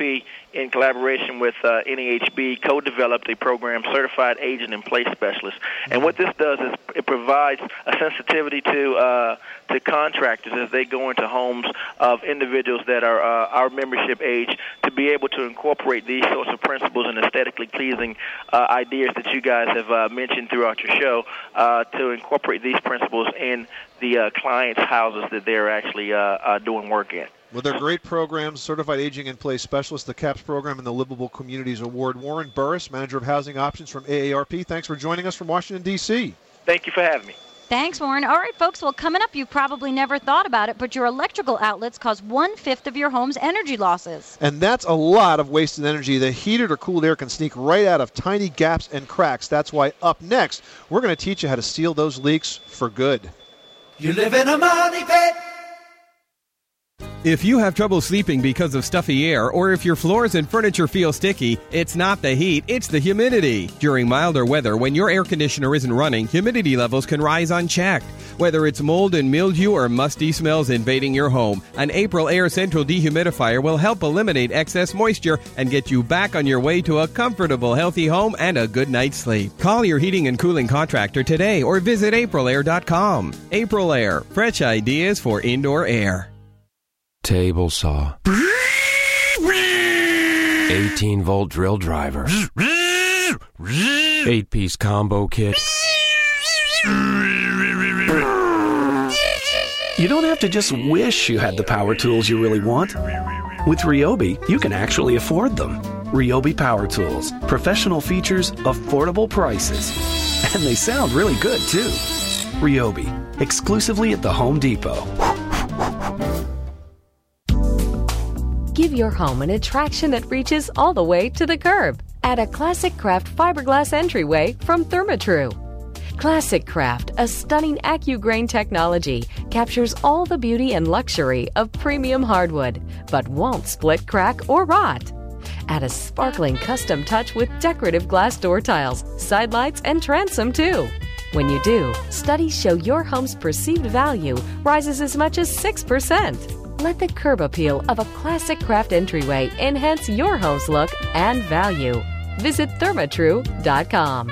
Speaker 16: in collaboration with uh, N A H B, co-developed a program, Certified Aging in Place Specialist. And what this does is it provides a sensitivity to uh, to contractors as they go into homes of individuals that are uh, our membership age, to be able to incorporate these sorts of principles and aesthetically pleasing uh, ideas that you guys have uh, mentioned throughout your show, uh, to incorporate these principles in the uh, clients' houses that they're actually uh, uh, doing work in.
Speaker 6: Well, they're great programs, Certified Aging in Place Specialist, the CAPS program, and the Livable Communities Award. Warren Burris, Manager of Housing Options from A A R P, thanks for joining us from Washington, D C
Speaker 16: Thank you for having me.
Speaker 3: Thanks, Warren. All right, folks. Well, coming up, you've probably never thought about it, but your electrical outlets cause one-fifth of your home's energy losses.
Speaker 6: And that's a lot of wasted energy. The heated or cooled air can sneak right out of tiny gaps and cracks. That's why up next, we're going to teach you how to seal those leaks for good.
Speaker 4: You live in a money pit.
Speaker 10: If you have trouble sleeping because of stuffy air, or if your floors and furniture feel sticky, it's not the heat, it's the humidity. During milder weather, when your air conditioner isn't running, humidity levels can rise unchecked. Whether it's mold and mildew or musty smells invading your home, an April Air Central dehumidifier will help eliminate excess moisture and get you back on your way to a comfortable, healthy home and a good night's sleep. Call your heating and cooling contractor today or visit april air dot com. April Air, fresh ideas for indoor air.
Speaker 17: Table saw. eighteen volt drill driver. eight piece combo kit.
Speaker 13: You don't have to just wish you had the power tools you really want. With Ryobi, you can actually afford them. Ryobi Power Tools. Professional features, affordable prices. And they sound really good, too. Ryobi. Exclusively at the Home Depot.
Speaker 9: Give your home an attraction that reaches all the way to the curb. Add a Classic Craft fiberglass entryway from Therma-Tru. Classic Craft, a stunning AccuGrain technology, captures all the beauty and luxury of premium hardwood, but won't split, crack, or rot. Add a sparkling custom touch with decorative glass door tiles, side lights, and transom too. When you do, studies show your home's perceived value rises as much as six percent. Let the curb appeal of a Classic Craft entryway enhance your home's look and value. Visit thermatru dot com.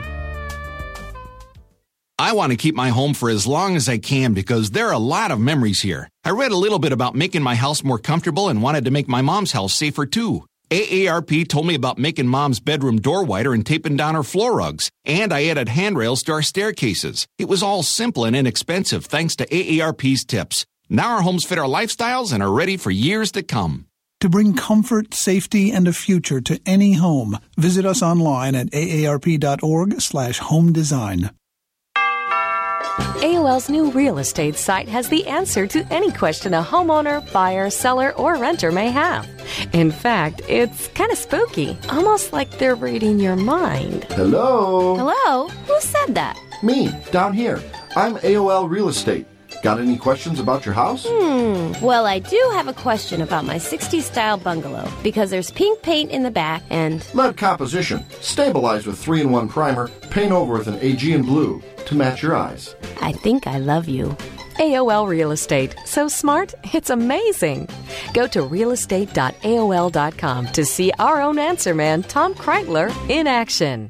Speaker 18: I want to keep my home for as long as I can because there are a lot of memories here. I read a little bit about making my house more comfortable and wanted to make my mom's house safer too. A A R P told me about making Mom's bedroom door wider and taping down her floor rugs. And I added handrails to our staircases. It was all simple and inexpensive thanks to A A R P's tips. Now our homes fit our lifestyles and are ready for years to come.
Speaker 12: To bring comfort, safety, and a future to any home, visit us online at A A R P dot org slash home design.
Speaker 9: A O L's new real estate site has the answer to any question a homeowner, buyer, seller, or renter may have. In fact, it's kind of spooky, almost like they're reading your mind.
Speaker 19: Hello?
Speaker 11: Hello? Who said that?
Speaker 19: Me, down here. I'm A O L Real Estate. Got any questions about your house?
Speaker 11: Hmm. Well, I do have a question about my sixties-style bungalow, because there's pink paint in the back and...
Speaker 19: Lead composition. Stabilized with three in one primer. Paint over with an Aegean blue to match your eyes.
Speaker 11: I think I love you.
Speaker 9: A O L Real Estate. So smart, it's amazing. Go to real estate dot A O L dot com to see our own answer man, Tom Kreitler, in action.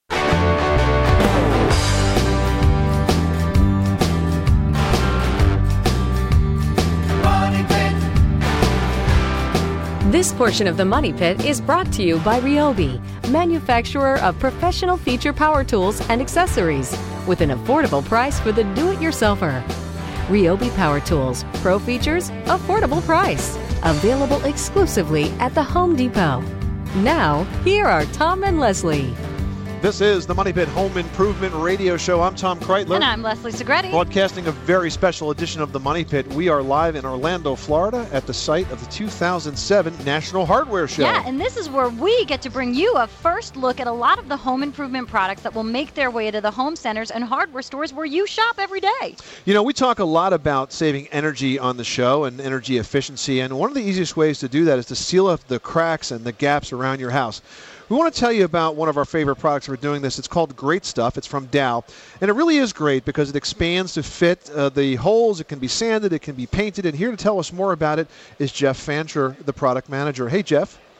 Speaker 9: This portion of the Money Pit is brought to you by Ryobi, manufacturer of professional feature power tools and accessories, with an affordable price for the do-it-yourselfer. Ryobi Power Tools, pro features, affordable price. Available exclusively at the Home Depot. Now, here are Tom and Leslie.
Speaker 6: This is the Money Pit Home Improvement Radio Show. I'm Tom Kreitler.
Speaker 3: And I'm Leslie Segretti.
Speaker 6: Broadcasting a very special edition of the Money Pit. We are live in Orlando, Florida at the site of the two thousand seven National Hardware Show.
Speaker 3: Yeah, and this is where we get to bring you a first look at a lot of the home improvement products that will make their way to the home centers and hardware stores where you shop every day.
Speaker 6: You know, we talk a lot about saving energy on the show and energy efficiency, and one of the easiest ways to do that is to seal up the cracks and the gaps around your house. We want to tell you about one of our favorite products for doing this. It's called Great Stuff. It's from Dow. And it really is great because it expands to fit uh, the holes. It can be sanded. It can be painted. And here to tell us more about it is Jeff Fancher, the product manager. Hey, Jeff.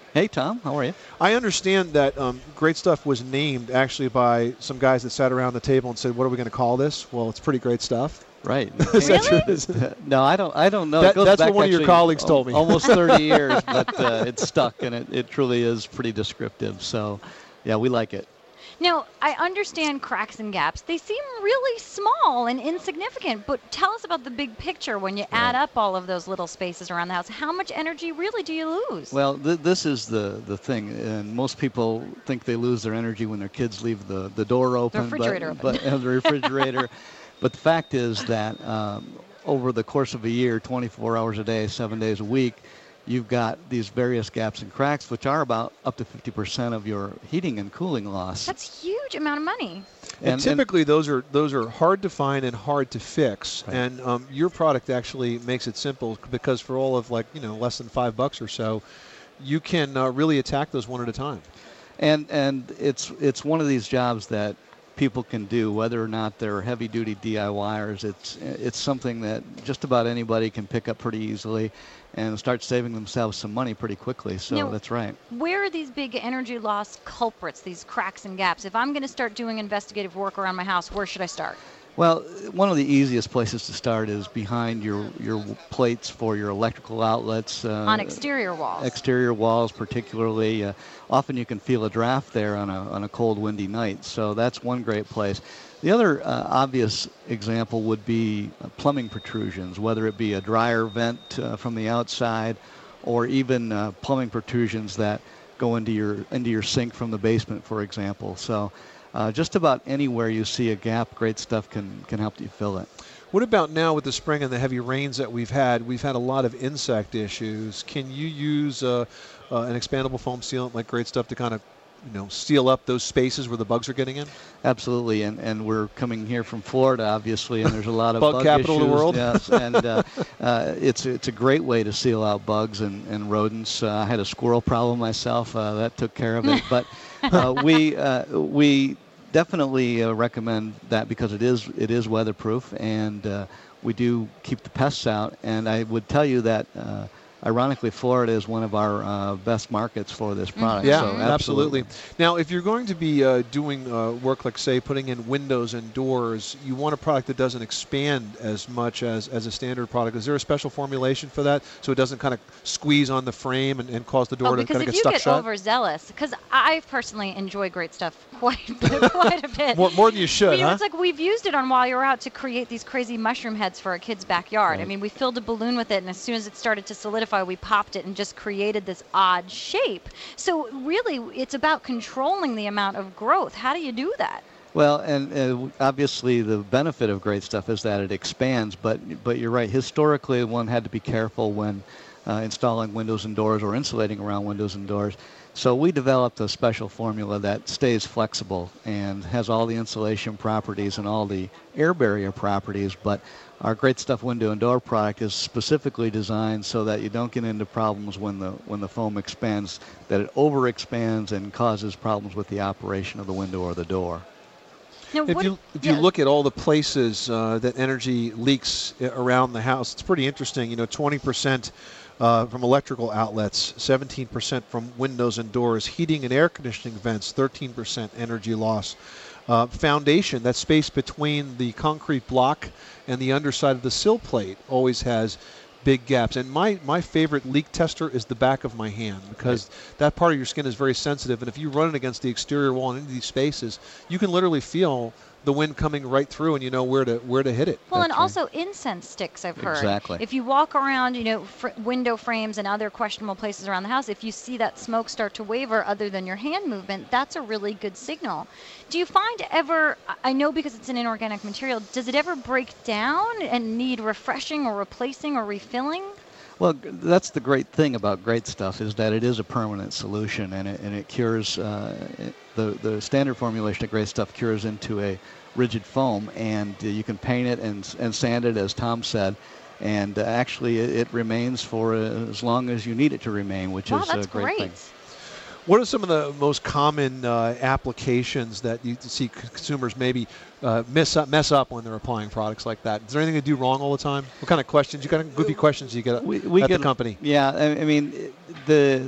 Speaker 20: Hey, Tom. How are you?
Speaker 6: I understand that um, Great Stuff was named actually by some guys that sat around the table and said, "What are we going to call this?" Well, it's pretty great stuff.
Speaker 20: Right.
Speaker 6: Is that
Speaker 20: Really?
Speaker 6: true? Is it-
Speaker 20: No, I don't. I don't know.
Speaker 6: That-
Speaker 20: It goes
Speaker 6: that's
Speaker 20: back
Speaker 6: what one of your
Speaker 20: actually
Speaker 6: colleagues
Speaker 20: al-
Speaker 6: told me.
Speaker 20: Almost thirty years, but uh, it's stuck, and it, it truly is pretty descriptive. So, yeah, we like it.
Speaker 3: Now, I understand cracks and gaps. They seem really small and insignificant, but tell us about the big picture when you add up all of those little spaces around the house. How much energy really do you lose?
Speaker 20: Well, th- this is the, the thing, and most people think they lose their energy when their kids leave the, the door open.
Speaker 3: refrigerator
Speaker 20: but,
Speaker 3: open.
Speaker 20: But, uh, the refrigerator. But the fact is that um, over the course of a year, twenty-four hours a day, seven days a week, you've got these various gaps and cracks, which are about up to fifty percent of your heating and cooling loss.
Speaker 3: That's a huge amount of money.
Speaker 6: And,
Speaker 20: And-
Speaker 6: typically, those are those are hard to find and hard to fix.
Speaker 20: Right.
Speaker 6: And um, your product actually makes it simple because for all of like you know less than five bucks or so, you can uh, really attack those one at a time.
Speaker 20: And and it's it's one of these jobs that people can do, whether or not they're heavy-duty DIYers. It's it's something that just about anybody can pick up pretty easily and start saving themselves some money pretty quickly. So
Speaker 3: Now-
Speaker 20: that's right.
Speaker 3: Where are these big energy loss culprits, these cracks and gaps? If I'm going to start doing investigative work around my house, where should I start?
Speaker 20: Well, one of the easiest places to start is behind your your plates for your electrical outlets. Uh,
Speaker 3: On exterior walls.
Speaker 20: Exterior walls, particularly. Uh, often you can feel a draft there on a on a cold, windy night. So that's one great place. The other uh, obvious example would be uh, plumbing protrusions, whether it be a dryer vent uh, from the outside, or even uh, plumbing protrusions that go into your into your sink from the basement, for example. So. Uh, just about anywhere you see a gap, Great Stuff can, can help you fill it.
Speaker 6: What about now with the spring and the heavy rains that we've had? We've had a lot of insect issues. Can you use uh, uh, an expandable foam sealant like Great Stuff to kind of, you know, seal up those spaces where the bugs are getting in?
Speaker 20: Absolutely, and, and we're coming here from Florida, obviously, and there's a lot of
Speaker 6: Bug
Speaker 20: bug
Speaker 6: capital of the
Speaker 20: issues,
Speaker 6: world.
Speaker 20: Yes, and uh, uh, it's it's a great way to seal out bugs and, and rodents. Uh, I had a squirrel problem myself. Uh, that took care of it. But uh, we uh, we definitely uh, recommend that because it is it is weatherproof, and uh, we do keep the pests out. And I would tell you that. Uh, Ironically, Florida is one of our uh, best markets for this product.
Speaker 6: Yeah,
Speaker 20: so
Speaker 6: absolutely. Now, if you're going to be uh, doing uh, work like, say, putting in windows and doors, you want a product that doesn't expand as much as, as a standard product. Is there a special formulation for that so it doesn't kind of squeeze on the frame and, and cause the door
Speaker 3: Oh,
Speaker 6: to
Speaker 3: because
Speaker 6: kind of
Speaker 3: if
Speaker 6: get
Speaker 3: you
Speaker 6: stuck
Speaker 3: get
Speaker 6: shut?
Speaker 3: overzealous, because I personally enjoy Great Stuff quite, quite a bit.
Speaker 6: More, more than you should,
Speaker 3: you know,
Speaker 6: huh?
Speaker 3: It's like we've used it on While You're Out to create these crazy mushroom heads for a kid's backyard. I
Speaker 6: Right.
Speaker 3: mean, we filled a balloon with it, and as soon as it started to solidify, we popped it and just created this odd shape. So really, it's about controlling the amount of growth. How do you do that?
Speaker 20: Well, and uh, obviously the benefit of Great Stuff is that it expands, but but you're right. Historically, one had to be careful when uh, installing windows and doors or insulating around windows and doors. So we developed a special formula that stays flexible and has all the insulation properties and all the air barrier properties, but our Great Stuff window and door product is specifically designed so that you don't get into problems when the when the foam expands, that it overexpands and causes problems with the operation of the window or the door.
Speaker 3: Now,
Speaker 6: If
Speaker 3: what-
Speaker 6: you if
Speaker 3: yeah.
Speaker 6: you look at all the places uh, that energy leaks uh, around the house, it's pretty interesting. You know, twenty percent uh, from electrical outlets, seventeen percent from windows and doors, heating and air conditioning vents, thirteen percent energy loss. Uh, foundation, that space between the concrete block and the underside of the sill plate, always has big gaps. And my, my favorite leak tester is the back of my hand because that part of your skin is very sensitive. And if you run it against the exterior wall and into these spaces, you can literally feel the wind coming right through and you know where to where to hit it.
Speaker 3: Well, and also incense sticks, I've heard.
Speaker 6: Exactly.
Speaker 3: If you walk around, you know, fr- window frames and other questionable places around the house, if you see that smoke start to waver other than your hand movement, that's a really good signal. Do you find ever, I know because it's an inorganic material, does it ever break down and need refreshing or replacing or refilling?
Speaker 20: Well, g- that's the great thing about Great Stuff is that it is a permanent solution, and it, and it cures, uh, it, the, the standard formulation of Great Stuff cures into a rigid foam, and uh, you can paint it and, and sand it, as Tom said, and uh, actually it, it remains for uh, as long as you need it to remain, which
Speaker 3: Wow,
Speaker 20: is
Speaker 3: that's
Speaker 20: a great,
Speaker 3: great.
Speaker 20: thing.
Speaker 6: What are some of the most common uh, applications that you see consumers maybe uh, mess up mess up when they're applying products like that? Is there anything to do wrong all the time? What kind of questions? You kind of goofy questions you get
Speaker 20: we, we
Speaker 6: at
Speaker 20: get,
Speaker 6: the company?
Speaker 20: Yeah, I, I mean, the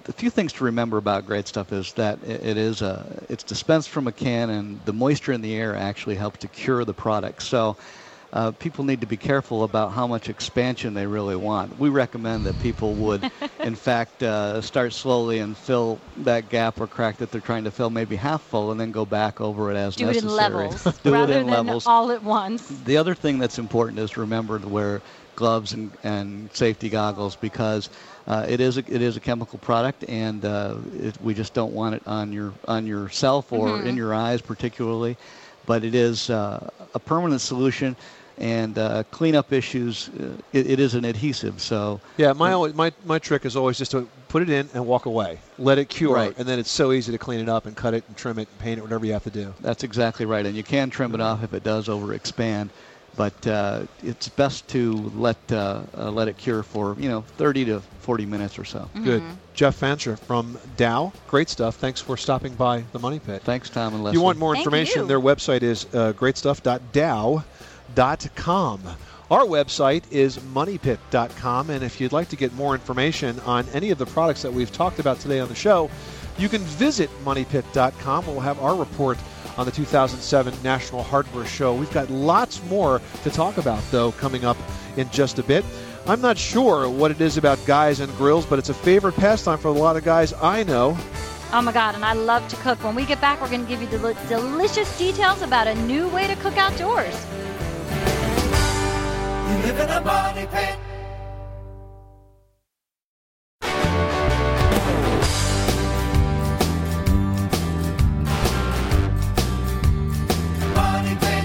Speaker 20: the few things to remember about Great Stuff is that it, it is a, it's dispensed from a can, and the moisture in the air actually helps to cure the product. So uh, people need to be careful about how much expansion they really want. We recommend that people would, in fact, uh, start slowly and fill that gap or crack that they're trying to fill, maybe half full, and then go back over it as
Speaker 3: Do
Speaker 20: necessary.
Speaker 3: it in levels
Speaker 20: Do
Speaker 3: rather
Speaker 20: it in
Speaker 3: than
Speaker 20: levels.
Speaker 3: all at once.
Speaker 20: The other thing that's important is to remember to wear gloves and, and safety goggles, because uh, it is a, it is a chemical product, and uh, it, we just don't want it on your on yourself or
Speaker 3: Mhm.
Speaker 20: in your eyes particularly. But it is uh, a permanent solution, and uh, cleanup issues. Uh, it, it is an adhesive, so
Speaker 6: Yeah, my, always, my my trick is always just to put it in and walk away. Let it cure,
Speaker 20: Right.
Speaker 6: and then it's so easy to clean it up and cut it and trim it and paint it, whatever you have to do.
Speaker 20: that's exactly right. And you can trim it off if it does overexpand. But uh, it's best to let uh, uh, let it cure for, you know, thirty to forty minutes or so.
Speaker 6: Good. Jeff Fancher from Dow. Great stuff. Thanks for stopping by the Money Pit.
Speaker 20: Thanks, Tom and
Speaker 6: If
Speaker 20: Leslie.
Speaker 6: you want more
Speaker 3: Thank
Speaker 6: information,
Speaker 3: you.
Speaker 6: their website is uh, great stuff dot dow dot com. Our website is money pit dot com, and if you'd like to get more information on any of the products that we've talked about today on the show, you can visit money pit dot com. We'll have our report on the two thousand seven National Hardware Show. We've got lots more to talk about, though, coming up in just a bit. I'm not sure what it is about guys and grills, but it's a favorite pastime for a lot of guys I know.
Speaker 3: Oh my God, and I love to cook. When we get back, we're going to give you del- delicious details about a new way to cook outdoors.
Speaker 4: You live in a money pit. Money pit.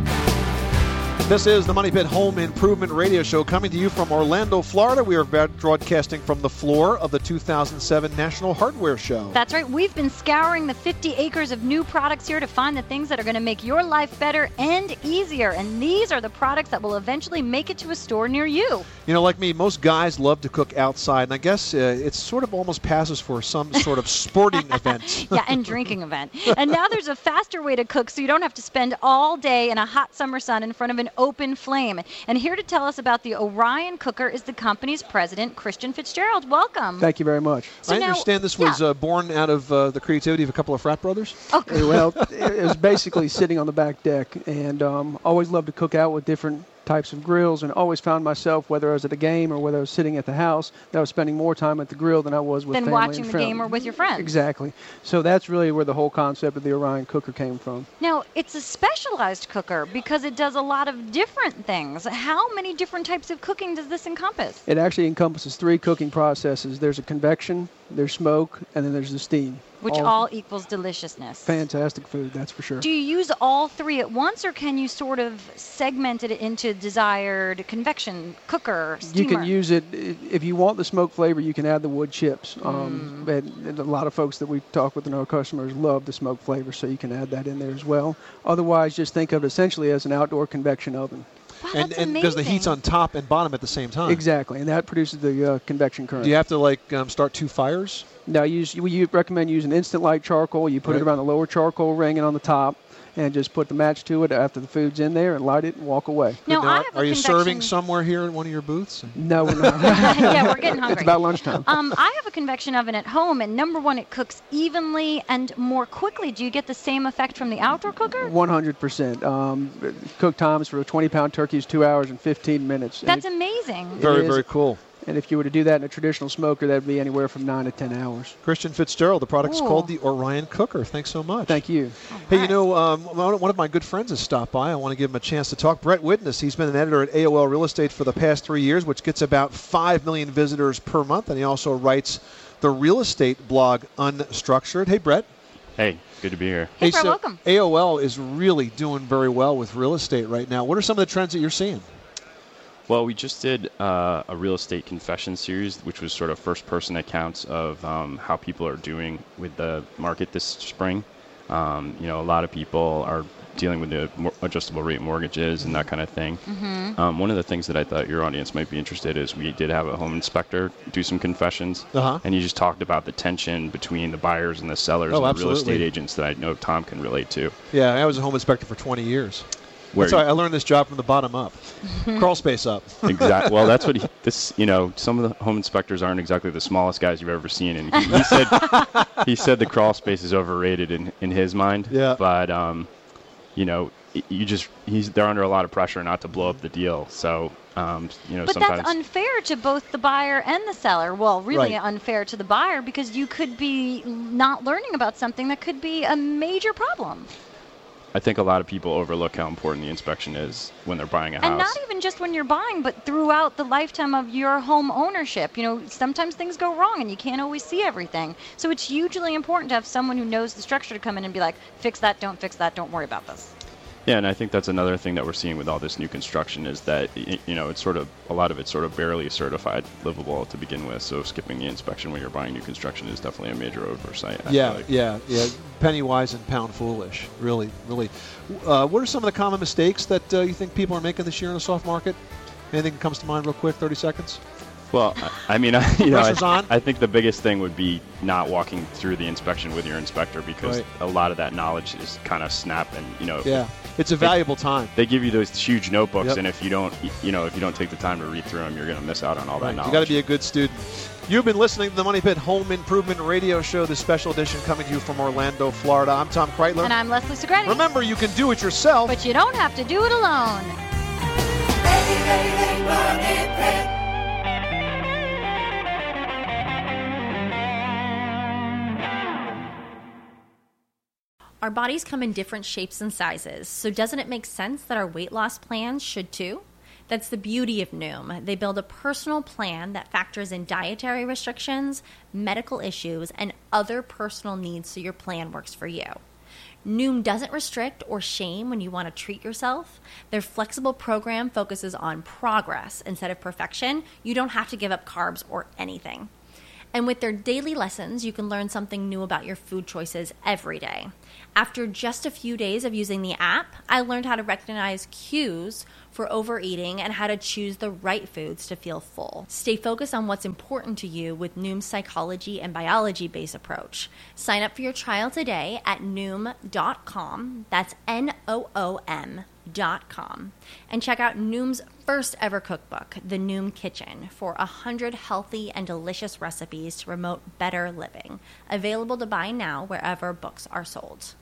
Speaker 6: This is the Money Pit Home Improvement Radio Show coming to you from Orlando, Florida. We are broadcasting from the floor of the two thousand seven National Hardware Show.
Speaker 3: That's right. We've been scouring the fifty acres of new products here to find the things that are going to make your life better and easier. And these are the products that will eventually make it to a store near you.
Speaker 6: You know, like me, most guys love to cook outside, and I guess uh, it sort of almost passes for some sort of sporting event.
Speaker 3: Yeah, and drinking event. And now there's a faster way to cook so you don't have to spend all day in a hot summer sun in front of an open flame. And here to tell us about the Orion cooker is the company's president, Christian Fitzgerald. Welcome.
Speaker 21: Thank you very much.
Speaker 3: So
Speaker 6: I
Speaker 3: now-
Speaker 6: understand this was
Speaker 3: yeah.
Speaker 6: uh, born out of uh, the creativity of a couple of frat brothers.
Speaker 3: Oh,
Speaker 21: Uh, well, it was basically sitting on the back deck, and um, always loved to cook out with different types of grills, and always found myself, whether I was at a game or whether I was sitting at the house, that I was spending more time at the grill than I was with
Speaker 3: Than
Speaker 21: family
Speaker 3: watching
Speaker 21: and
Speaker 3: the
Speaker 21: friends.
Speaker 3: game or with your friends.
Speaker 21: Exactly. So that's really where the whole concept of the Orion cooker came from.
Speaker 3: Now, it's a specialized cooker because it does a lot of different things. How many different types of cooking does this encompass?
Speaker 21: It actually encompasses three cooking processes. There's a convection, there's smoke, and then there's the steam.
Speaker 3: Which all equals deliciousness.
Speaker 21: Fantastic food, that's for sure.
Speaker 3: Do you use all three at once, or can you sort of segment it into desired convection, cooker, steamer?
Speaker 21: You can use it, i- if you want the smoke flavor, you can add the wood chips. Um,
Speaker 3: Mm.
Speaker 21: and, and a lot of folks that we talk with and our customers love the smoke flavor, so you can add that in there as well. Otherwise, just think of it essentially as an outdoor convection oven.
Speaker 6: and and because the heat's on top and bottom at the same time.
Speaker 21: Exactly, and that produces the uh, convection current.
Speaker 6: Do you have to like um, start two fires?
Speaker 21: No, use, we you recommend using instant light charcoal. You put
Speaker 6: Right.
Speaker 21: it around the lower charcoal ring and on the top, and just put the match to it after the food's in there and light it and walk away.
Speaker 3: Now, I have a
Speaker 6: are you
Speaker 3: convection-
Speaker 6: serving somewhere here in one of your booths?
Speaker 21: No, we're not.
Speaker 3: Yeah, we're getting hungry.
Speaker 21: It's about lunchtime.
Speaker 3: Um, I have a convection oven at home, and number one, it cooks evenly and more quickly. Do you get the same effect from the outdoor cooker?
Speaker 21: one hundred percent. Um, cook times for a twenty-pound turkey is two hours and fifteen minutes. And
Speaker 3: That's
Speaker 21: if-
Speaker 3: amazing.
Speaker 21: it
Speaker 6: Very,
Speaker 21: is-
Speaker 6: very cool.
Speaker 21: And if you were to do that in a traditional smoker, that would be anywhere from nine to ten hours.
Speaker 6: Christian Fitzgerald, the product's
Speaker 21: Ooh.
Speaker 6: called the Orion Cooker. Thanks so much.
Speaker 21: Thank you.
Speaker 6: Hey, you know, um, one one of my good friends has stopped by. I want to give him a chance to talk. Brett Witness, he's been an editor at A O L Real Estate for the past three years, which gets about five million visitors per month, and he also writes the real estate blog Unstructured. Hey, Brett.
Speaker 22: Hey, good to be here.
Speaker 3: Hey, Brett,
Speaker 6: so
Speaker 3: welcome.
Speaker 6: A O L is really doing very well with real estate right now. What are some of the trends that you're seeing?
Speaker 22: Well, we just did uh, a real estate confession series, which was sort of first-person accounts of um, how people are doing with the market this spring. Um, you know, a lot of people are dealing with the mor- adjustable rate mortgages and that kind of thing.
Speaker 3: Mhm.
Speaker 22: Um, one of the things that I thought your audience might be interested in is we did have a home inspector do some confessions,
Speaker 6: Uh-huh.
Speaker 22: and you just talked about the tension between the buyers and the sellers
Speaker 6: Oh,
Speaker 22: and the real
Speaker 6: absolutely.
Speaker 22: estate agents that I know Tom can relate to.
Speaker 6: Yeah, I was a home inspector for twenty years.
Speaker 22: Where
Speaker 6: That's right. I learned this job from the bottom up. Crawl space up.
Speaker 22: Exactly. Well, that's what he, this. You know, some of the home inspectors aren't exactly the smallest guys you've ever seen, and he, he said he said the crawl space is overrated in in his mind.
Speaker 6: Yeah.
Speaker 22: But um, you know, you just he's they're under a lot of pressure not to blow up the deal. So um, you know,
Speaker 3: But
Speaker 22: sometimes.
Speaker 3: that's unfair to both the buyer and the seller. Well, really
Speaker 22: Right.
Speaker 3: unfair to the buyer because you could be not learning about something that could be a major problem.
Speaker 22: I think a lot of people overlook how important the inspection is when they're buying a house.
Speaker 3: And not even just when you're buying, but throughout the lifetime of your home ownership. You know, sometimes things go wrong and you can't always see everything. So it's hugely important to have someone who knows the structure to come in and be like, fix that, don't fix that, don't worry about this.
Speaker 22: Yeah, and I think that's another thing that we're seeing with all this new construction is that, y- you know, it's sort of, a lot of it's sort of barely certified livable to begin with. So skipping the inspection when you're buying new construction is definitely a major oversight. I feel
Speaker 6: Yeah,
Speaker 22: like.
Speaker 6: yeah, yeah. Penny wise and pound foolish. Really, really. Uh, what are some of the common mistakes that uh, you think people are making this year in the soft market? Anything that comes to mind real quick, thirty seconds?
Speaker 22: Well, I I mean, I, you know,
Speaker 6: Pressure's
Speaker 22: I,
Speaker 6: on?
Speaker 22: I think the biggest thing would be not walking through the inspection with your inspector because
Speaker 6: Right.
Speaker 22: a lot of that knowledge is kind of snap and, you know.
Speaker 6: Yeah, it's a
Speaker 22: they-
Speaker 6: valuable time.
Speaker 22: They give you those huge notebooks,
Speaker 6: Yep.
Speaker 22: and if you don't, you know, if you don't take the time to read through them, you're going to miss out on all that
Speaker 6: Right.
Speaker 22: knowledge.
Speaker 6: You got to be a good student. You've been listening to the Money Pit Home Improvement Radio Show, this special edition coming to you from Orlando, Florida. I'm Tom Kreitler.
Speaker 3: And I'm Leslie Segretti.
Speaker 6: Remember, you can do it yourself.
Speaker 3: But you don't have to do it alone.
Speaker 1: Our bodies come in different shapes and sizes, so doesn't it make sense that our weight loss plans should too? That's the beauty of Noom. They build a personal plan that factors in dietary restrictions, medical issues, and other personal needs so your plan works for you. Noom doesn't restrict or shame when you want to treat yourself. Their flexible program focuses on progress instead of perfection. You don't have to give up carbs or anything. And with their daily lessons, you can learn something new about your food choices every day. After just a few days of using the app, I learned how to recognize cues for overeating and how to choose the right foods to feel full. Stay focused on what's important to you with Noom's psychology and biology-based approach. Sign up for your trial today at noom dot com. That's N O O M dot com. And check out Noom's first ever cookbook, The Noom Kitchen, for one hundred healthy and delicious recipes to promote better living. Available to buy now wherever books are sold.